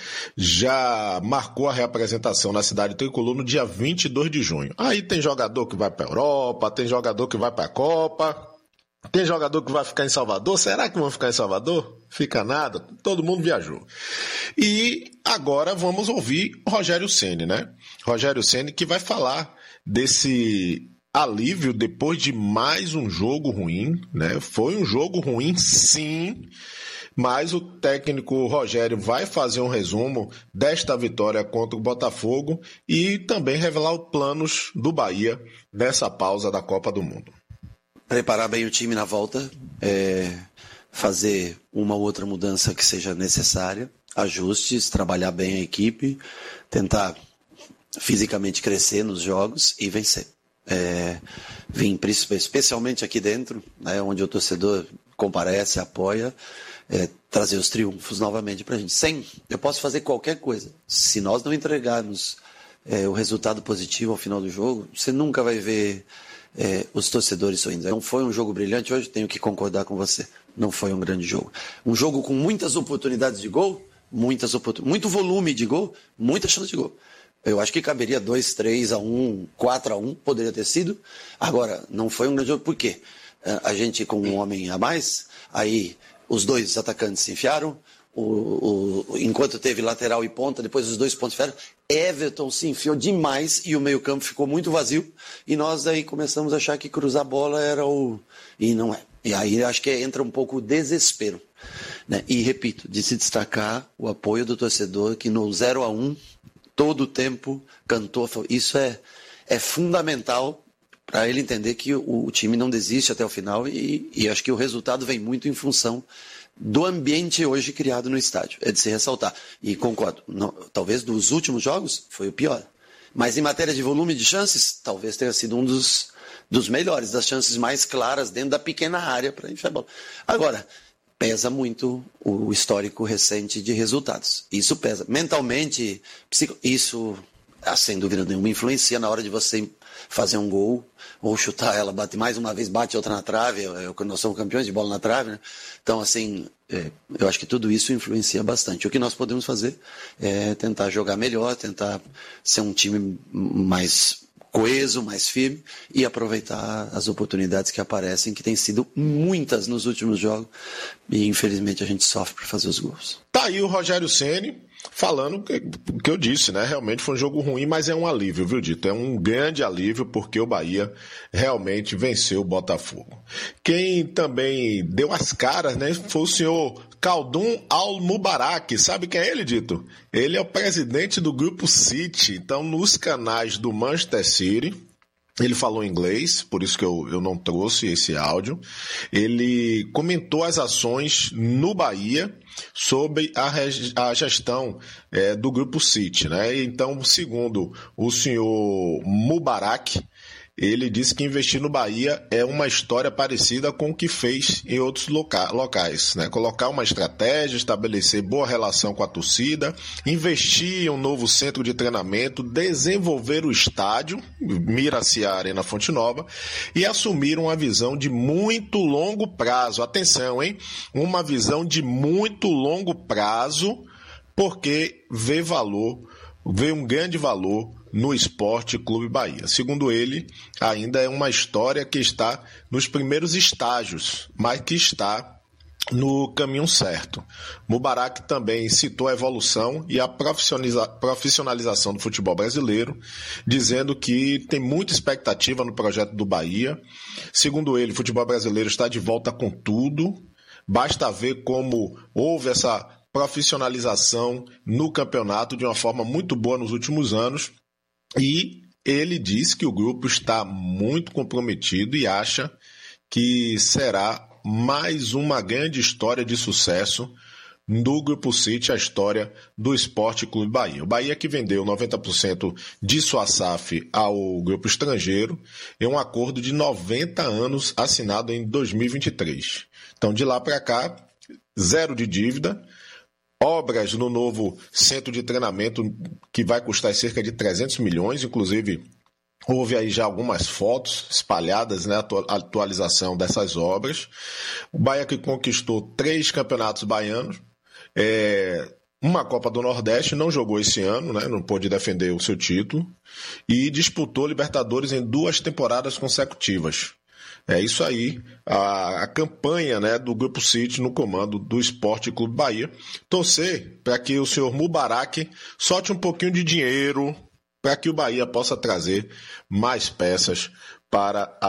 já marcou a reapresentação na cidade tricolor no dia 22 de junho. Aí tem jogador que vai para a Europa, tem jogador que vai para a Copa, tem jogador que vai ficar em Salvador. Será que vão ficar em Salvador? Fica nada, todo mundo viajou. E agora vamos ouvir o Rogério Ceni, né? Rogério Ceni que vai falar desse alívio depois de mais um jogo ruim, né? Foi um jogo ruim, sim, mas o técnico Rogério vai fazer um resumo desta vitória contra o Botafogo e também revelar os planos do Bahia nessa pausa da Copa do Mundo. Preparar bem o time na volta, fazer uma ou outra mudança que seja necessária, ajustes, trabalhar bem a equipe, tentar fisicamente crescer nos jogos e vencer. Vim especialmente aqui dentro, né, onde o torcedor comparece, apoia, trazer os triunfos novamente para a gente. Eu posso fazer qualquer coisa. Se nós não entregarmos o resultado positivo ao final do jogo, você nunca vai ver os torcedores sorrindo. Não foi um jogo brilhante hoje, tenho que concordar com você. Não foi um grande jogo. Um jogo com muitas oportunidades de gol, muito volume de gol, muita chance de gol. Eu acho que caberia 2-3-1, 4-1, poderia ter sido. Agora, não foi um grande jogo, por quê? A gente com um homem a mais, aí os 2 atacantes se enfiaram, enquanto teve lateral e ponta, depois os 2 pontos enfiaram, Everton se enfiou demais e o meio-campo ficou muito vazio, e nós aí começamos a achar que cruzar a bola era e não é. E aí acho que entra um pouco o desespero, né? E repito, de se destacar o apoio do torcedor que no 0-1 todo o tempo cantou. Isso é fundamental para ele entender que o time não desiste até o final e acho que o resultado vem muito em função do ambiente hoje criado no estádio. É de se ressaltar. E concordo, talvez dos últimos jogos foi o pior. Mas em matéria de volume de chances, talvez tenha sido um dos melhores, das chances mais claras dentro da pequena área para enfiar a bola. Agora, pesa muito o histórico recente de resultados. Isso pesa. Mentalmente, isso sem dúvida nenhuma, influencia na hora de você fazer um gol ou chutar ela, bate mais uma vez, bate outra na trave, nós somos campeões de bola na trave, né? Então, assim, eu acho que tudo isso influencia bastante. O que nós podemos fazer é tentar jogar melhor, tentar ser um time mais coeso, mais firme e aproveitar as oportunidades que aparecem, que têm sido muitas nos últimos jogos, e infelizmente a gente sofre para fazer os gols. Tá aí o Rogério Ceni falando o que eu disse, né? Realmente foi um jogo ruim, mas é um alívio, viu, Dito? É um grande alívio, porque o Bahia realmente venceu o Botafogo. Quem também deu as caras, né, foi o senhor Khaldun Al-Mubarak. Sabe quem é ele, Dito? Ele é o presidente do Grupo City. Então, nos canais do Manchester City, ele falou inglês, por isso que eu não trouxe esse áudio. Ele comentou as ações no Bahia sobre a gestão do Grupo City, né? Então, segundo o senhor Mubarak, ele disse que investir no Bahia é uma história parecida com o que fez em outros locais, né? Colocar uma estratégia, estabelecer boa relação com a torcida, investir em um novo centro de treinamento, desenvolver o estádio, Miraciá Arena Fonte Nova, e assumir uma visão de muito longo prazo. Atenção, hein? Uma visão de muito longo prazo, porque vê um grande valor no Esporte Clube Bahia. Segundo ele, ainda é uma história que está nos primeiros estágios, mas que está no caminho certo. Mubarak também citou a evolução e a profissionalização do futebol brasileiro, dizendo que tem muita expectativa no projeto do Bahia. Segundo ele, o futebol brasileiro está de volta com tudo. Basta ver como houve essa profissionalização no campeonato de uma forma muito boa nos últimos anos. E ele diz que o grupo está muito comprometido e acha que será mais uma grande história de sucesso do Grupo City, a história do Esporte Clube Bahia. O Bahia, que vendeu 90% de sua SAF ao grupo estrangeiro, é um acordo de 90 anos assinado em 2023. Então, de lá para cá, zero de dívida. Obras no novo centro de treinamento que vai custar cerca de 300 milhões, inclusive houve aí já algumas fotos espalhadas, né, a atualização dessas obras. O Bahia, que conquistou 3 campeonatos baianos, uma Copa do Nordeste, não jogou esse ano, né, não pôde defender o seu título, e disputou Libertadores em 2 temporadas consecutivas. É isso aí, a campanha, né, do Grupo City no comando do Esporte Clube Bahia. Torcer para que o senhor Mubarak solte um pouquinho de dinheiro para que o Bahia possa trazer mais peças para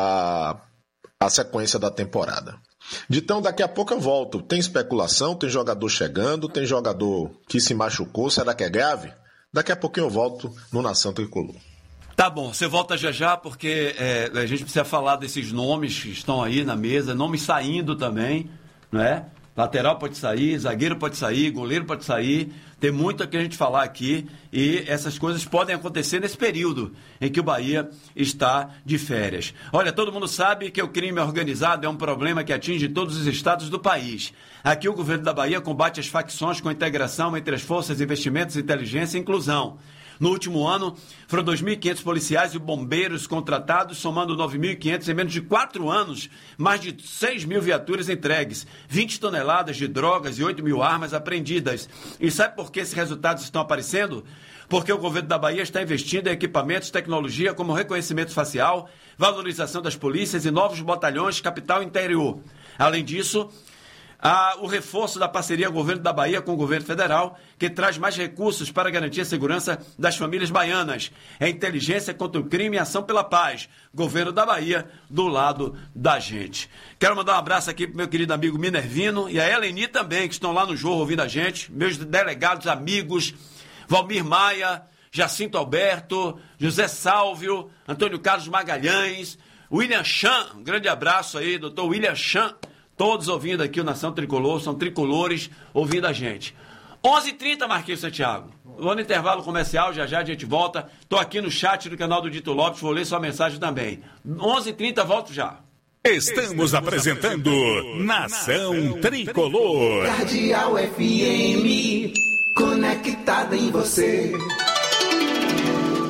a sequência da temporada. Então, daqui a pouco eu volto. Tem especulação, tem jogador chegando, tem jogador que se machucou, será que é grave? Daqui a pouquinho eu volto no Nação Tricolor. Tá bom, você volta já porque a gente precisa falar desses nomes que estão aí na mesa, nomes saindo também, né? Lateral pode sair, zagueiro pode sair, goleiro pode sair, tem muito que a gente falar aqui e essas coisas podem acontecer nesse período em que o Bahia está de férias. Olha, todo mundo sabe que o crime organizado é um problema que atinge todos os estados do país. Aqui o governo da Bahia combate as facções com integração entre as forças, investimentos, inteligência e inclusão. No último ano, foram 2.500 policiais e bombeiros contratados, somando 9.500 em menos de 4 anos, mais de 6.000 viaturas entregues, 20 toneladas de drogas e 8.000 armas apreendidas. E sabe por que esses resultados estão aparecendo? Porque o governo da Bahia está investindo em equipamentos, tecnologia como reconhecimento facial, valorização das polícias e novos batalhões capital e interior. Além disso, há o reforço da parceria governo da Bahia com o governo federal, que traz mais recursos para garantir a segurança das famílias baianas. É inteligência contra o crime e ação pela paz. Governo da Bahia, do lado da gente. Quero mandar um abraço aqui para o meu querido amigo Minervino e a Eleni também, que estão lá no Jorro ouvindo a gente. Meus delegados, amigos, Valmir Maia, Jacinto Alberto, José Sálvio, Antônio Carlos Magalhães, William Chan, um grande abraço aí, doutor William Chan. Todos ouvindo aqui o Nação Tricolor, são tricolores ouvindo a gente. 11h30, Marquinhos Santiago. Vou no intervalo comercial, já a gente volta. Estou aqui no chat do canal do Dito Lopes, vou ler sua mensagem também. 11h30, volto já. Estamos apresentando Nação Tricolor. Cardeal FM, conectada em você.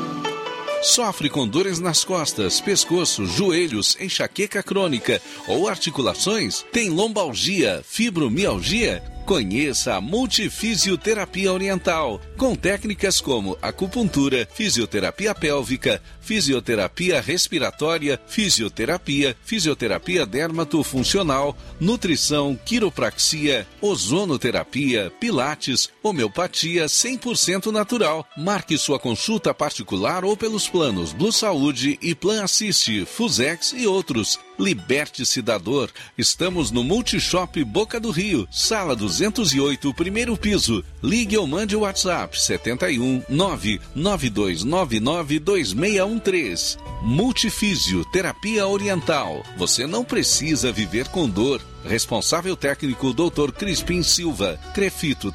Sofre com dores nas costas, pescoço, joelhos, enxaqueca crônica ou articulações? Tem lombalgia, fibromialgia? Conheça a Multifisioterapia Oriental, com técnicas como acupuntura, fisioterapia pélvica, fisioterapia respiratória, fisioterapia dermatofuncional, nutrição, quiropraxia, ozonoterapia, pilates, homeopatia 100% natural. Marque sua consulta particular ou pelos planos Blue Saúde e Plan Assist, Fusex e outros. Liberte-se da dor. Estamos no Multishop Boca do Rio, sala 208, primeiro piso. Ligue ou mande o WhatsApp 71 99299 2613. Multifísio Terapia Oriental. Você não precisa viver com dor. Responsável técnico Dr. Crispim Silva. Crefito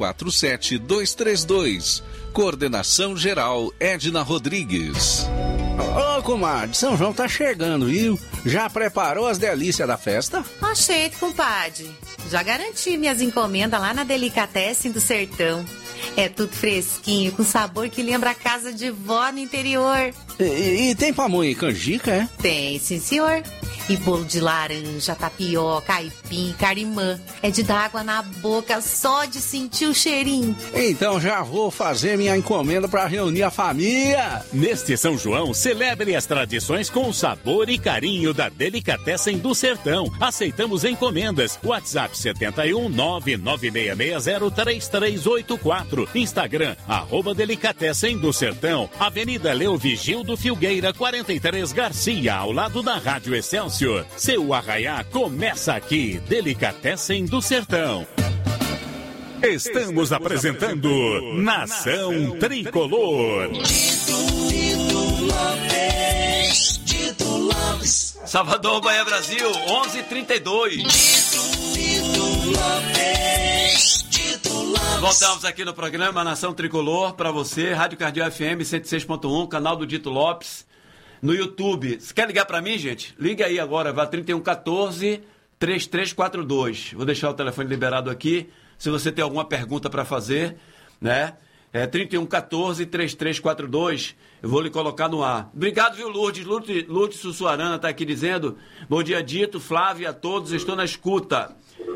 347232. Coordenação geral Edna Rodrigues. Ô, comadre, São João tá chegando, viu? Já preparou as delícias da festa? Oxente, compadre. Já garanti minhas encomendas lá na Delicatessen do Sertão. É tudo fresquinho, com sabor que lembra a casa de vó no interior. E tem pamonha e canjica, é? Tem, sim, senhor. E bolo de laranja, tapioca, aipim, carimã. É de dar água na boca só de sentir o cheirinho. Então já vou fazer minha encomenda para reunir a família. Neste São João, celebre as tradições com o sabor e carinho da Delicatessen do Sertão. Aceitamos encomendas. WhatsApp 71 99660 3384. Instagram, @Delicatessen do Sertão. Avenida Leovigildo Filgueira, 43 Garcia, ao lado da Rádio Excelsior. Seu arraiá começa aqui. Delicatessen do Sertão. Estamos apresentando Nação Tricolor. Dito Lopes. Salvador, Bahia, Brasil, 11h32. Dito Lopes. Voltamos aqui no programa Nação Tricolor para você, Rádio Cardio FM 106.1, canal do Dito Lopes. No YouTube. Você quer ligar para mim, gente? Liga aí agora, vai 3114-3342. Vou deixar o telefone liberado aqui, se você tem alguma pergunta para fazer, né? É 3114-3342. Eu vou lhe colocar no ar. Obrigado, viu, Lourdes? Lourdes Sussuarana está aqui dizendo: bom dia, Dito, Flávio e a todos, estou na escuta.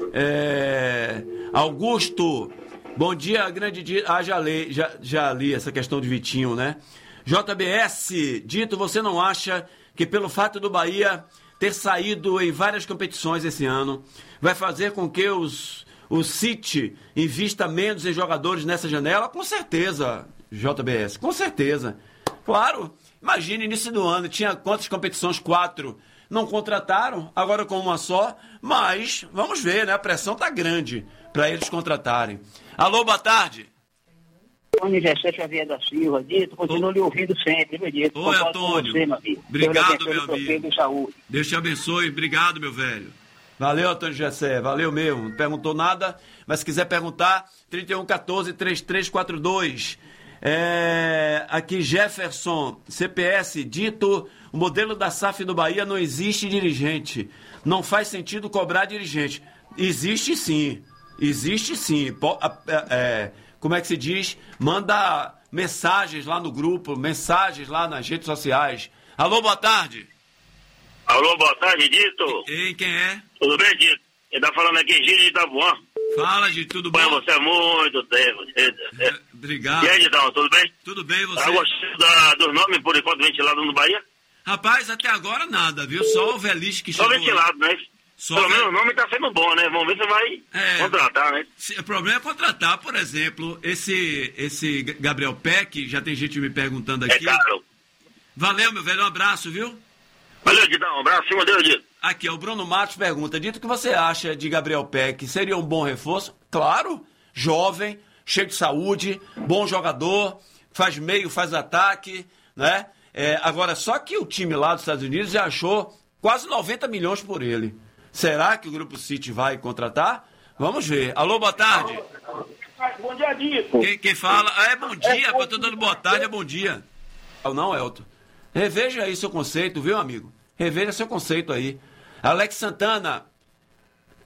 Augusto, bom dia, grande dia. Já li essa questão de Vitinho, né? JBS, Dito, você não acha que pelo fato do Bahia ter saído em várias competições esse ano, vai fazer com que o City invista menos em jogadores nessa janela? Com certeza, JBS, com certeza. Claro, imagine, início do ano, tinha quantas competições? 4. Não contrataram, agora com uma só, mas vamos ver, né? A pressão tá grande para eles contratarem. Alô, boa tarde. Antônio José Xavier da Silva, Dito, continuo lhe ouvindo sempre, meu Dito. Oi, Antônio. Você, meu amigo. Obrigado, meu amigo. De saúde. Deus te abençoe, obrigado, meu velho. Valeu, Antônio José, valeu mesmo. Não perguntou nada, mas se quiser perguntar, 3114-3342. Aqui Jefferson, CPS, Dito, o modelo da SAF do Bahia não existe dirigente. Não faz sentido cobrar dirigente. Existe sim. Como é que se diz? Manda mensagens lá no grupo, mensagens lá nas redes sociais. Alô, boa tarde. Alô, boa tarde, Dito. Ei, quem é? Tudo bem, Dito? Ele tá falando aqui, Gide de Itapuã. Fala, Gide, tudo bom? Você há muito tempo. Obrigado. E aí, Didão, tudo bem? Tudo bem, você? Tá gostando dos nomes, por enquanto, ventilados no Bahia? Rapaz, até agora nada, viu? Só o Velix que chegou. Só ventilado, né? Pelo menos o nome tá sendo bom, né? Vamos ver se vai contratar, né? O problema é contratar, por exemplo, esse Gabriel Peck, já tem gente me perguntando aqui. É caro. Valeu, meu velho, um abraço, viu? Valeu, Didão, um abraço, cima Deus, Dito. Aqui, o Bruno Matos pergunta: Dito, o que você acha de Gabriel Peck? Seria um bom reforço? Claro, jovem, cheio de saúde, bom jogador, faz meio, faz ataque, né? Agora, só que o time lá dos Estados Unidos já achou quase 90 milhões por ele. Será que o Grupo City vai contratar? Vamos ver. Alô, boa tarde. Bom dia, Dito. Quem fala? Bom dia. Eu tô dando boa tarde, é bom dia. Não, Elton. Reveja aí seu conceito, viu, amigo? Reveja seu conceito aí. Alex Santana.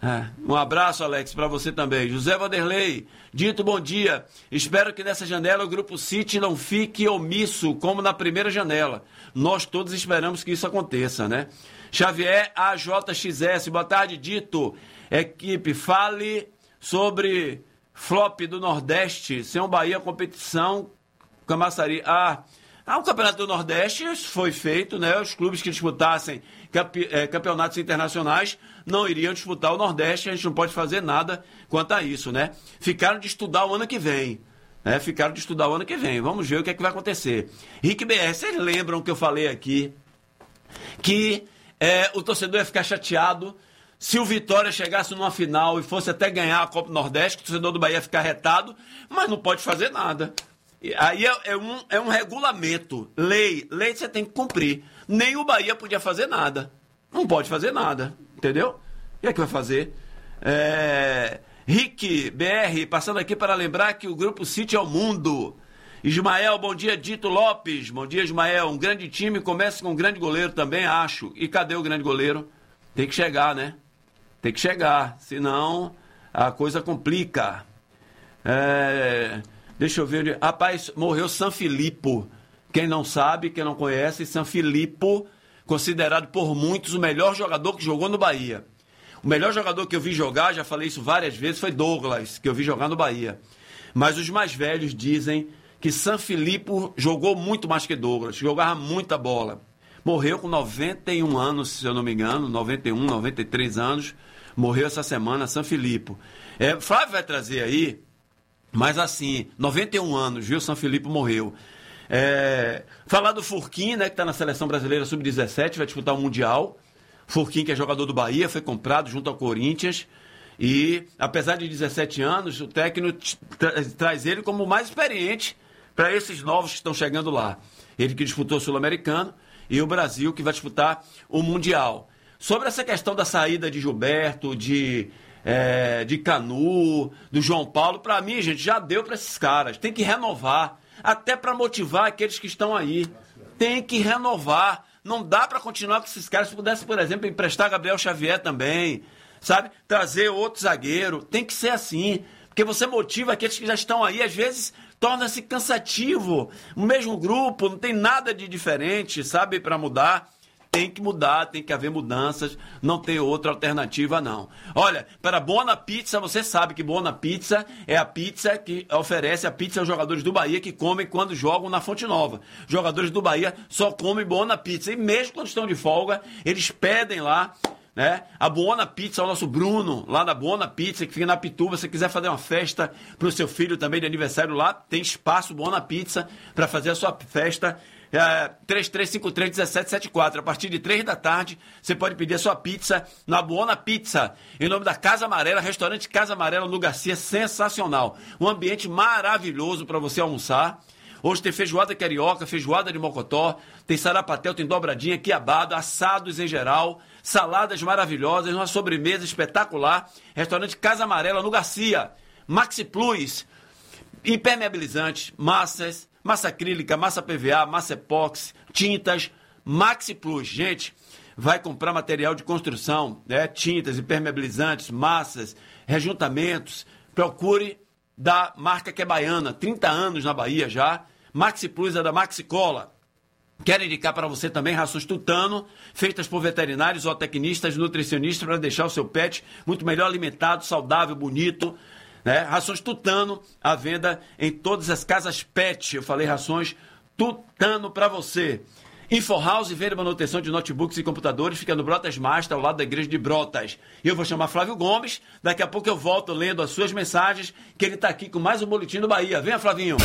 Um abraço, Alex, para você também. José Vanderlei, Dito, bom dia. Espero que nessa janela o Grupo City não fique omisso como na primeira janela. Nós todos esperamos que isso aconteça, né? Xavier AJXS, boa tarde, Dito. Equipe, fale sobre flop do Nordeste, sem o Bahia competição, Camaçari. O Campeonato do Nordeste foi feito, né? Os clubes que disputassem campeonatos internacionais não iriam disputar o Nordeste, a gente não pode fazer nada quanto a isso, né? Ficaram de estudar o ano que vem, né? Vamos ver o que é que vai acontecer. Rick BR, vocês lembram que eu falei aqui que o torcedor ia ficar chateado se o Vitória chegasse numa final e fosse até ganhar a Copa do Nordeste, que o torcedor do Bahia ia ficar retado, mas não pode fazer nada. Aí é um regulamento, lei você tem que cumprir. Nem o Bahia podia fazer nada, não pode fazer nada, entendeu? O que é que vai fazer? Rick BR, passando aqui para lembrar que o Grupo City é o mundo. Ismael, bom dia, Dito Lopes, bom dia, Ismael, um grande time começa com um grande goleiro também, acho. E cadê o grande goleiro? Tem que chegar, né? Tem que chegar, senão a coisa complica. Deixa eu ver. Rapaz, morreu Sanfilippo. Quem não sabe, quem não conhece, Sanfilippo, considerado por muitos o melhor jogador que jogou no Bahia. O melhor jogador que eu vi jogar, já falei isso várias vezes, foi Douglas, que eu vi jogar no Bahia. Mas os mais velhos dizem que Sanfilippo jogou muito mais que Douglas, jogava muita bola. Morreu com 91 anos, se eu não me engano, 91, 93 anos. Morreu essa semana, Sanfilippo. Flávio vai trazer aí, mas assim, 91 anos, viu? Sanfilippo morreu. Falar do Furquim, né, que está na Seleção Brasileira Sub-17, vai disputar o Mundial. Furquim, que é jogador do Bahia, foi comprado junto ao Corinthians. E, apesar de 17 anos, o técnico traz ele como o mais experiente para esses novos que estão chegando lá. Ele que disputou o Sul-Americano e o Brasil que vai disputar o Mundial. Sobre essa questão da saída de Gilberto, de Canu, do João Paulo, para mim, gente, já deu para esses caras. Tem que renovar, até para motivar aqueles que estão aí. Tem que renovar. Não dá para continuar com esses caras. Se pudesse, por exemplo, emprestar Gabriel Xavier também, sabe? Trazer outro zagueiro. Tem que ser assim. Porque você motiva aqueles que já estão aí. Às vezes torna-se cansativo. O mesmo grupo, não tem nada de diferente, sabe? Para mudar. Tem que mudar, tem que haver mudanças, não tem outra alternativa, não. Olha, para Buona Pizza, você sabe que Buona Pizza é a pizza que oferece a pizza aos jogadores do Bahia que comem quando jogam na Fonte Nova. Jogadores do Bahia só comem Buona Pizza. E mesmo quando estão de folga, eles pedem lá, né? A Buona Pizza, o nosso Bruno, lá da Buona Pizza, que fica na Pituba. Se você quiser fazer uma festa para o seu filho também de aniversário lá, tem espaço Buona Pizza para fazer a sua festa. 3353-1774. A partir de 3 da tarde, você pode pedir a sua pizza na Buona Pizza, em nome da Casa Amarela, restaurante Casa Amarela no Garcia, sensacional. Um ambiente maravilhoso para você almoçar. Hoje tem feijoada carioca, feijoada de mocotó, tem sarapatel, tem dobradinha, quiabado, assados em geral, saladas maravilhosas, uma sobremesa espetacular. Restaurante Casa Amarela no Garcia. Maxi Plus, impermeabilizantes, massas, massa acrílica, massa PVA, massa epóxi, tintas, Maxi Plus. Gente, vai comprar material de construção, né? Tintas, impermeabilizantes, massas, rejuntamentos. Procure da marca que é baiana, 30 anos na Bahia já. Maxi Plus é da Maxi Cola. Quero indicar para você também rações Tutano, feitas por veterinários, zootecnistas, nutricionistas, para deixar o seu pet muito melhor alimentado, saudável, bonito. Né? Rações Tutano, à venda em todas as casas pet. Eu falei rações Tutano para você. InfoHouse, venda e manutenção de notebooks e computadores, fica no Brotas Master, ao lado da igreja de Brotas. Eu vou chamar Flávio Gomes, daqui a pouco eu volto lendo as suas mensagens, que ele está aqui com mais um Boletim do Bahia. Venha, Flavinho.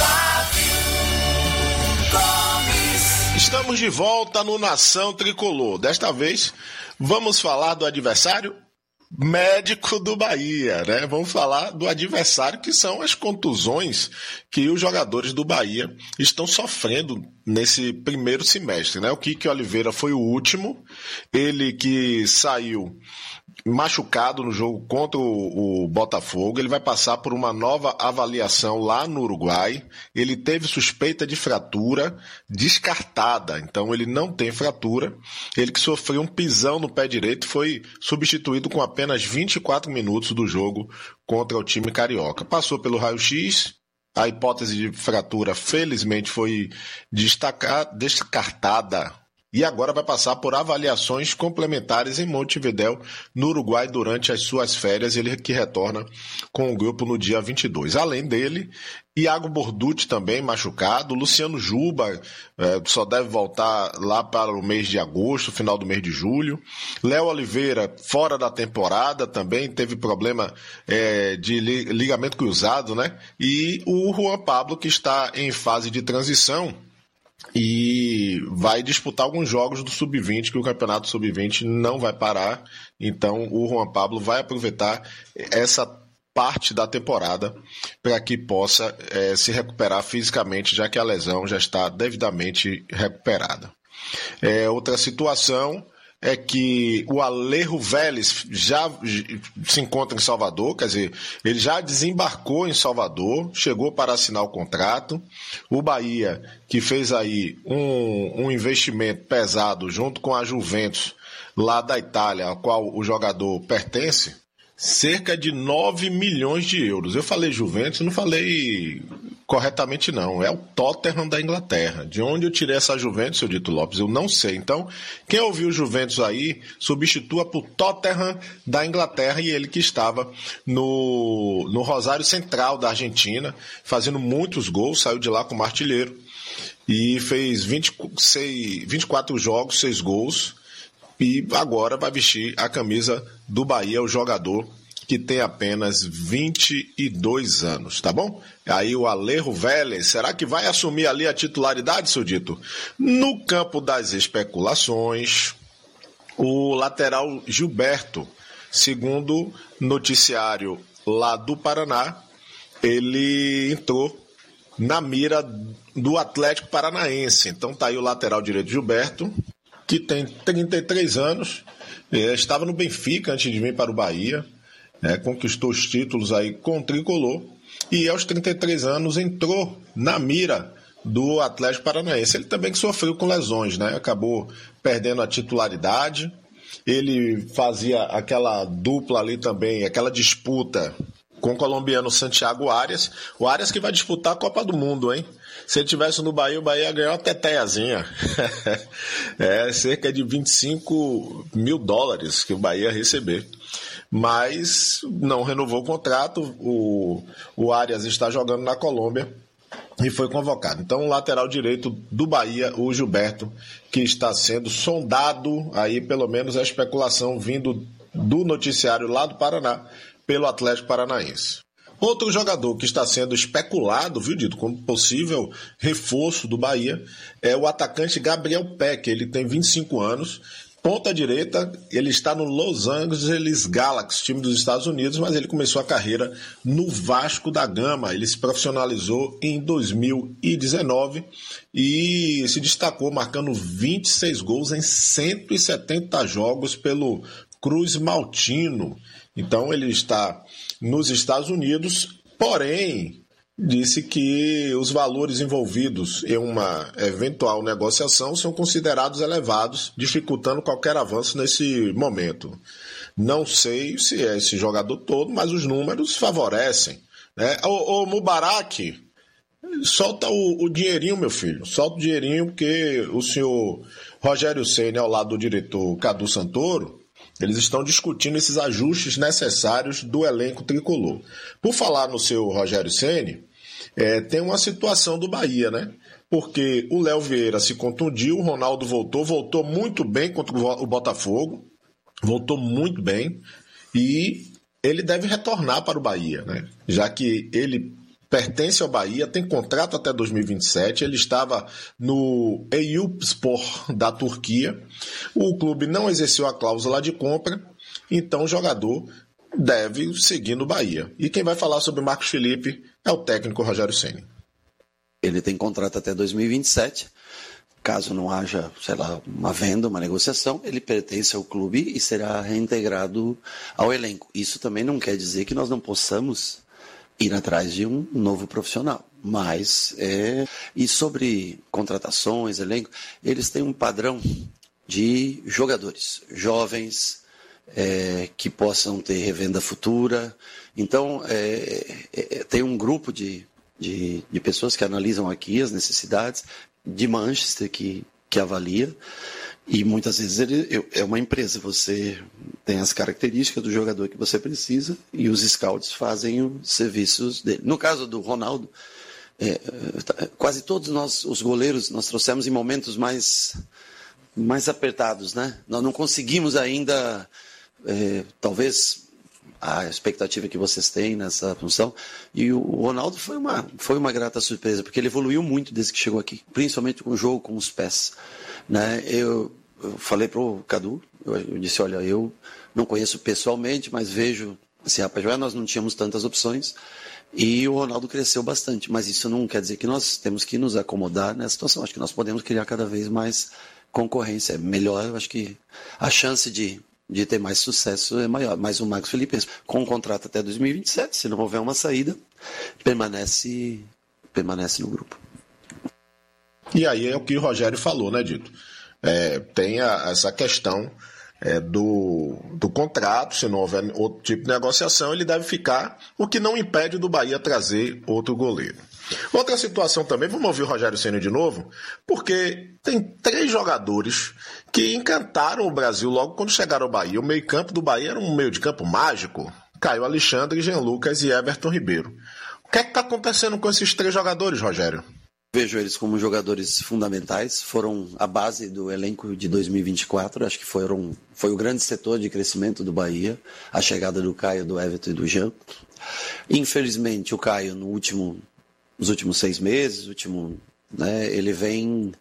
Estamos de volta no Nação Tricolor. Desta vez, vamos falar do adversário médico do Bahia, né? Vamos falar do adversário, que são as contusões que os jogadores do Bahia estão sofrendo nesse primeiro semestre, né? O Kiki Oliveira foi o último, ele que saiu machucado no jogo contra o Botafogo. Ele vai passar por uma nova avaliação lá no Uruguai. Ele teve suspeita de fratura descartada, então ele não tem fratura. Ele que sofreu um pisão no pé direito foi substituído com apenas 24 minutos do jogo contra o time carioca. Passou pelo raio-x. A hipótese de fratura, felizmente, foi descartada. E agora vai passar por avaliações complementares em Montevidéu, no Uruguai, durante as suas férias. Ele que retorna com o grupo no dia 22. Além dele, Iago Borducci também machucado. Luciano Juba só deve voltar lá para o mês de agosto, final do mês de julho. Léo Oliveira, fora da temporada, também teve problema de ligamento cruzado, né? E o Juan Pablo, que está em fase de transição e vai disputar alguns jogos do Sub-20, que o campeonato Sub-20 não vai parar. Então o Juan Pablo vai aproveitar essa parte da temporada para que possa se recuperar fisicamente, já que a lesão já está devidamente recuperada. Outra situação é que o Alejo Vélez já se encontra em Salvador, quer dizer, ele já desembarcou em Salvador, chegou para assinar o contrato. O Bahia, que fez aí um investimento pesado junto com a Juventus, lá da Itália, ao qual o jogador pertence, cerca de 9 milhões de euros. Eu falei Juventus, não falei corretamente não, é o Tottenham da Inglaterra. De onde eu tirei essa Juventus, seu Dito Lopes? Eu não sei. Então, quem ouviu Juventus aí, substitua por Tottenham da Inglaterra, e ele que estava no Rosário Central da Argentina, fazendo muitos gols, saiu de lá como artilheiro, e fez 24 jogos, 6 gols, e agora vai vestir a camisa do Bahia, o jogador que tem apenas 22 anos, tá bom? Aí o Alejo Vélez, será que vai assumir ali a titularidade, seu Dito? No campo das especulações, o lateral Gilberto, segundo noticiário lá do Paraná, ele entrou na mira do Atlético Paranaense. Então tá aí o lateral direito Gilberto, que tem 33 anos, estava no Benfica antes de vir para o Bahia, conquistou os títulos aí com o Tricolor, e aos 33 anos entrou na mira do Atlético Paranaense. Ele também que sofreu com lesões, né? Acabou perdendo a titularidade. Ele fazia aquela dupla ali também, aquela disputa com o colombiano Santiago Arias. O Arias que vai disputar a Copa do Mundo, hein? Se ele estivesse no Bahia, o Bahia ia ganhar uma teteiazinha. Cerca de 25 mil dólares que o Bahia ia receber. Mas não renovou o contrato. O Arias está jogando na Colômbia e foi convocado. Então, o lateral direito do Bahia, o Gilberto, que está sendo sondado, aí pelo menos a especulação vindo do noticiário lá do Paraná, pelo Atlético Paranaense. Outro jogador que está sendo especulado, viu, Dito, como possível reforço do Bahia, é o atacante Gabriel Peck. Ele tem 25 anos, ponta direita, ele está no Los Angeles Galaxy, time dos Estados Unidos, mas ele começou a carreira no Vasco da Gama. Ele se profissionalizou em 2019 e se destacou marcando 26 gols em 170 jogos pelo Cruz Maltino. Então ele está nos Estados Unidos, porém disse que os valores envolvidos em uma eventual negociação são considerados elevados, dificultando qualquer avanço nesse momento. Não sei se é esse jogador todo, mas os números favorecem, né? Ô Mubarak, solta o dinheirinho, meu filho, solta o dinheirinho, porque o senhor Rogério Ceni, ao lado do diretor Cadu Santoro, eles estão discutindo esses ajustes necessários do elenco tricolor. Por falar no seu Rogério Ceni, tem uma situação do Bahia, né? Porque o Léo Vieira se contundiu, o Ronaldo voltou muito bem contra o Botafogo, voltou muito bem, e ele deve retornar para o Bahia, né? Já que ele pertence ao Bahia, tem contrato até 2027, ele estava no Eyüpspor da Turquia, o clube não exerceu a cláusula de compra, então o jogador deve seguir no Bahia. E quem vai falar sobre o Marcos Felipe é o técnico Rogério Ceni. Ele tem contrato até 2027, caso não haja, sei lá, uma venda, uma negociação, ele pertence ao clube e será reintegrado ao elenco. Isso também não quer dizer que nós não possamos ir atrás de um novo profissional. Mas, e sobre contratações, elenco, eles têm um padrão de jogadores jovens, que possam ter revenda futura. Então, tem um grupo de pessoas que analisam aqui as necessidades, de Manchester que avalia, e muitas vezes é uma empresa, você tem as características do jogador que você precisa e os scouts fazem os serviços dele. No caso do Ronaldo, quase todos nós, os goleiros, nós trouxemos em momentos mais apertados, né? Nós não conseguimos ainda, talvez a expectativa que vocês têm nessa função, e o Ronaldo foi uma grata surpresa, porque ele evoluiu muito desde que chegou aqui, principalmente com o jogo com os pés, né? Eu falei pro Cadu, eu disse, olha, eu não conheço pessoalmente, mas vejo esse rapaz jogar, nós não tínhamos tantas opções, e o Ronaldo cresceu bastante, mas isso não quer dizer que nós temos que nos acomodar nessa situação. Acho que nós podemos criar cada vez mais concorrência, é melhor, eu acho que a chance de ter mais sucesso é maior. Mas o Marcos Felipe, com um contrato até 2027, se não houver uma saída, permanece no grupo. E aí é o que o Rogério falou, né, Dito? Tem essa questão do contrato, se não houver outro tipo de negociação, ele deve ficar, o que não impede do Bahia trazer outro goleiro. Outra situação também, vamos ouvir o Rogério Ceni de novo, porque tem 3 jogadores que encantaram o Brasil logo quando chegaram ao Bahia. O meio-campo do Bahia era um meio de campo mágico. Caio Alexandre, Jean Lucas e Everton Ribeiro. O que é que está acontecendo com esses 3 jogadores, Rogério? Vejo eles como jogadores fundamentais, foram a base do elenco de 2024, acho que foi o grande setor de crescimento do Bahia, a chegada do Caio, do Everton e do Jean. Infelizmente, o Caio, nos últimos 6 meses, ele vem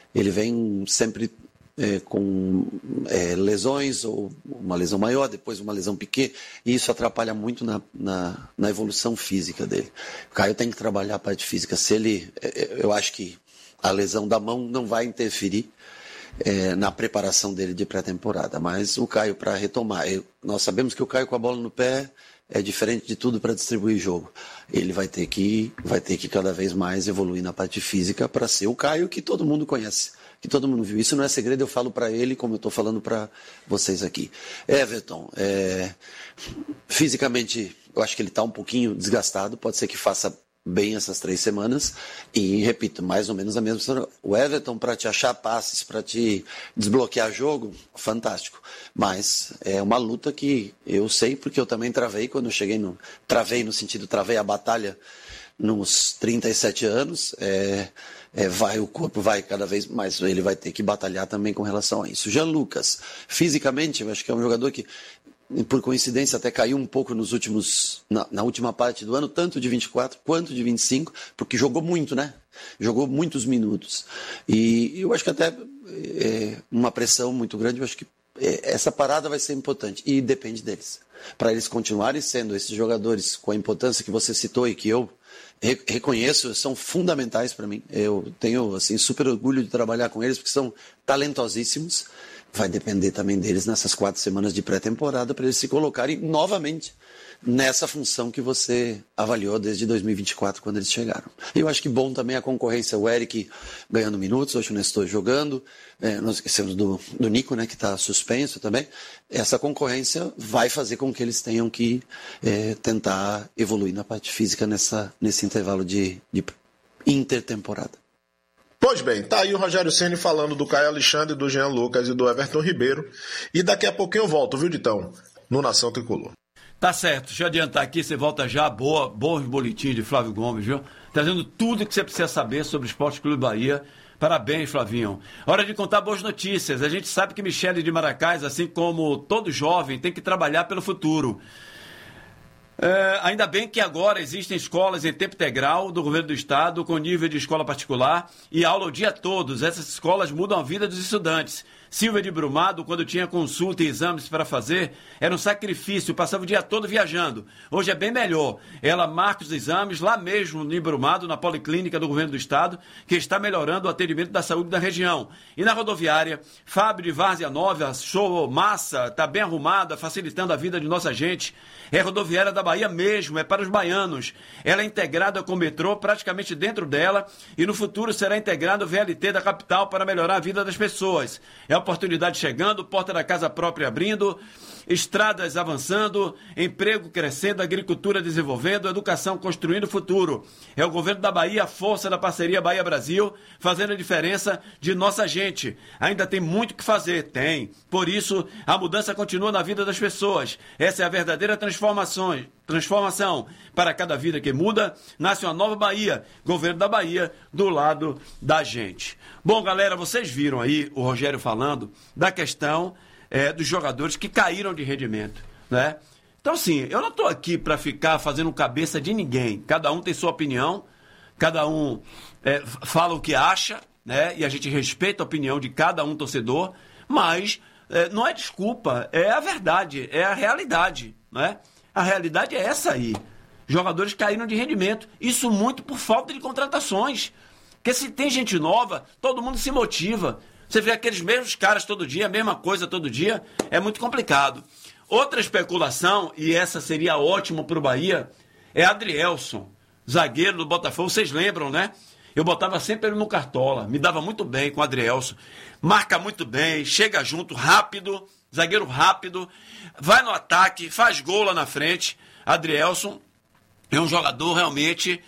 sempre com lesões, ou uma lesão maior, depois uma lesão pequena, e isso atrapalha muito na evolução física dele. O Caio tem que trabalhar a parte física. Eu acho que a lesão da mão não vai interferir na preparação dele de pré-temporada, mas o Caio, para retomar, nós sabemos que o Caio com a bola no pé é diferente de tudo para distribuir jogo. Ele vai ter que cada vez mais evoluir na parte física para ser o Caio que todo mundo conhece, que todo mundo viu. Isso não é segredo, eu falo para ele como eu estou falando para vocês aqui. Everton, fisicamente, eu acho que ele está um pouquinho desgastado, pode ser que faça bem essas 3 semanas, e repito, mais ou menos a mesma história. O Everton, para te achar passes, para te desbloquear jogo, fantástico, mas é uma luta que eu sei, porque eu também travei quando eu cheguei travei a batalha nos 37 anos, o corpo vai cada vez mais, ele vai ter que batalhar também com relação a isso. Jean Lucas, fisicamente, eu acho que é um jogador que, por coincidência, até caiu um pouco na última parte do ano, tanto de 24 quanto de 25, porque jogou muito, né? Jogou muitos minutos. E eu acho que até uma pressão muito grande, eu acho que essa parada vai ser importante, e depende deles. Para eles continuarem sendo esses jogadores com a importância que você citou e que eu reconheço, são fundamentais para mim. Eu tenho assim, super orgulho de trabalhar com eles, porque são talentosíssimos. Vai depender também deles nessas 4 semanas de pré-temporada para eles se colocarem novamente nessa função que você avaliou desde 2024, quando eles chegaram. E eu acho que bom também a concorrência, o Eric ganhando minutos, hoje o Nestor jogando, nós esquecemos do Nico, né, que está suspenso também. Essa concorrência vai fazer com que eles tenham que tentar evoluir na parte física nesse intervalo de intertemporada. Pois bem, tá aí o Rogério Ceni falando do Caio Alexandre, do Jean Lucas e do Everton Ribeiro. E daqui a pouquinho eu volto, viu, Ditão? No Nação Tricolor. Tá certo, deixa eu adiantar aqui, você volta já, bons boletins de Flávio Gomes, viu? Trazendo tudo que você precisa saber sobre o Esporte Clube Bahia. Parabéns, Flavinho. Hora de contar boas notícias. A gente sabe que Michele de Maracás, assim como todo jovem, tem que trabalhar pelo futuro. Ainda bem que agora existem escolas em tempo integral do governo do estado com nível de escola particular e aula o dia todo. Essas escolas mudam a vida dos estudantes. Silvia de Brumado, quando tinha consulta e exames para fazer, era um sacrifício, passava o dia todo viajando. Hoje é bem melhor. Ela marca os exames lá mesmo em Brumado, na Policlínica do Governo do Estado, que está melhorando o atendimento da saúde da região. E na rodoviária, Fábio de Várzea Nova, show massa, está bem arrumada, facilitando a vida de nossa gente. É rodoviária da Bahia mesmo, é para os baianos. Ela é integrada com o metrô praticamente dentro dela e no futuro será integrado o VLT da capital para melhorar a vida das pessoas. É a oportunidade chegando, porta da casa própria abrindo, estradas avançando, emprego crescendo, agricultura desenvolvendo, educação construindo o futuro. É o governo da Bahia, a força da parceria Bahia-Brasil, fazendo a diferença de nossa gente. Ainda tem muito que fazer, tem. Por isso, a mudança continua na vida das pessoas. Essa é a verdadeira transformação. Para cada vida que muda, nasce uma nova Bahia. Governo da Bahia, do lado da gente. Bom, galera, vocês viram aí o Rogério falando da questão dos jogadores que caíram de rendimento, né? Então, assim, eu não estou aqui para ficar fazendo cabeça de ninguém. Cada um tem sua opinião, cada um fala o que acha, né? E a gente respeita a opinião de cada um torcedor, mas não é desculpa, é a verdade, é a realidade, né? A realidade é essa aí. Jogadores caíram de rendimento. Isso muito por falta de contratações. Porque se tem gente nova, todo mundo se motiva. Você vê aqueles mesmos caras todo dia, a mesma coisa todo dia, é muito complicado. Outra especulação, e essa seria ótima para o Bahia, é Adrielson, zagueiro do Botafogo. Vocês lembram, né? Eu botava sempre ele no Cartola, me dava muito bem com o Adrielson. Marca muito bem, chega junto, rápido, zagueiro rápido, vai no ataque, faz gol lá na frente. Adrielson é um jogador realmente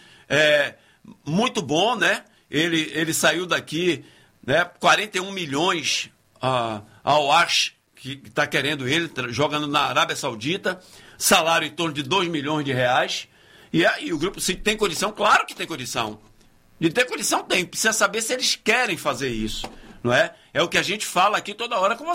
muito bom, né? Ele saiu daqui, né, 41 milhões ao Ash, que está querendo ele, jogando na Arábia Saudita, salário em torno de 2 milhões de reais. E aí o grupo, se tem condição, claro que tem condição. De ter condição tem, precisa saber se eles querem fazer isso, não é? É o que a gente fala aqui toda hora com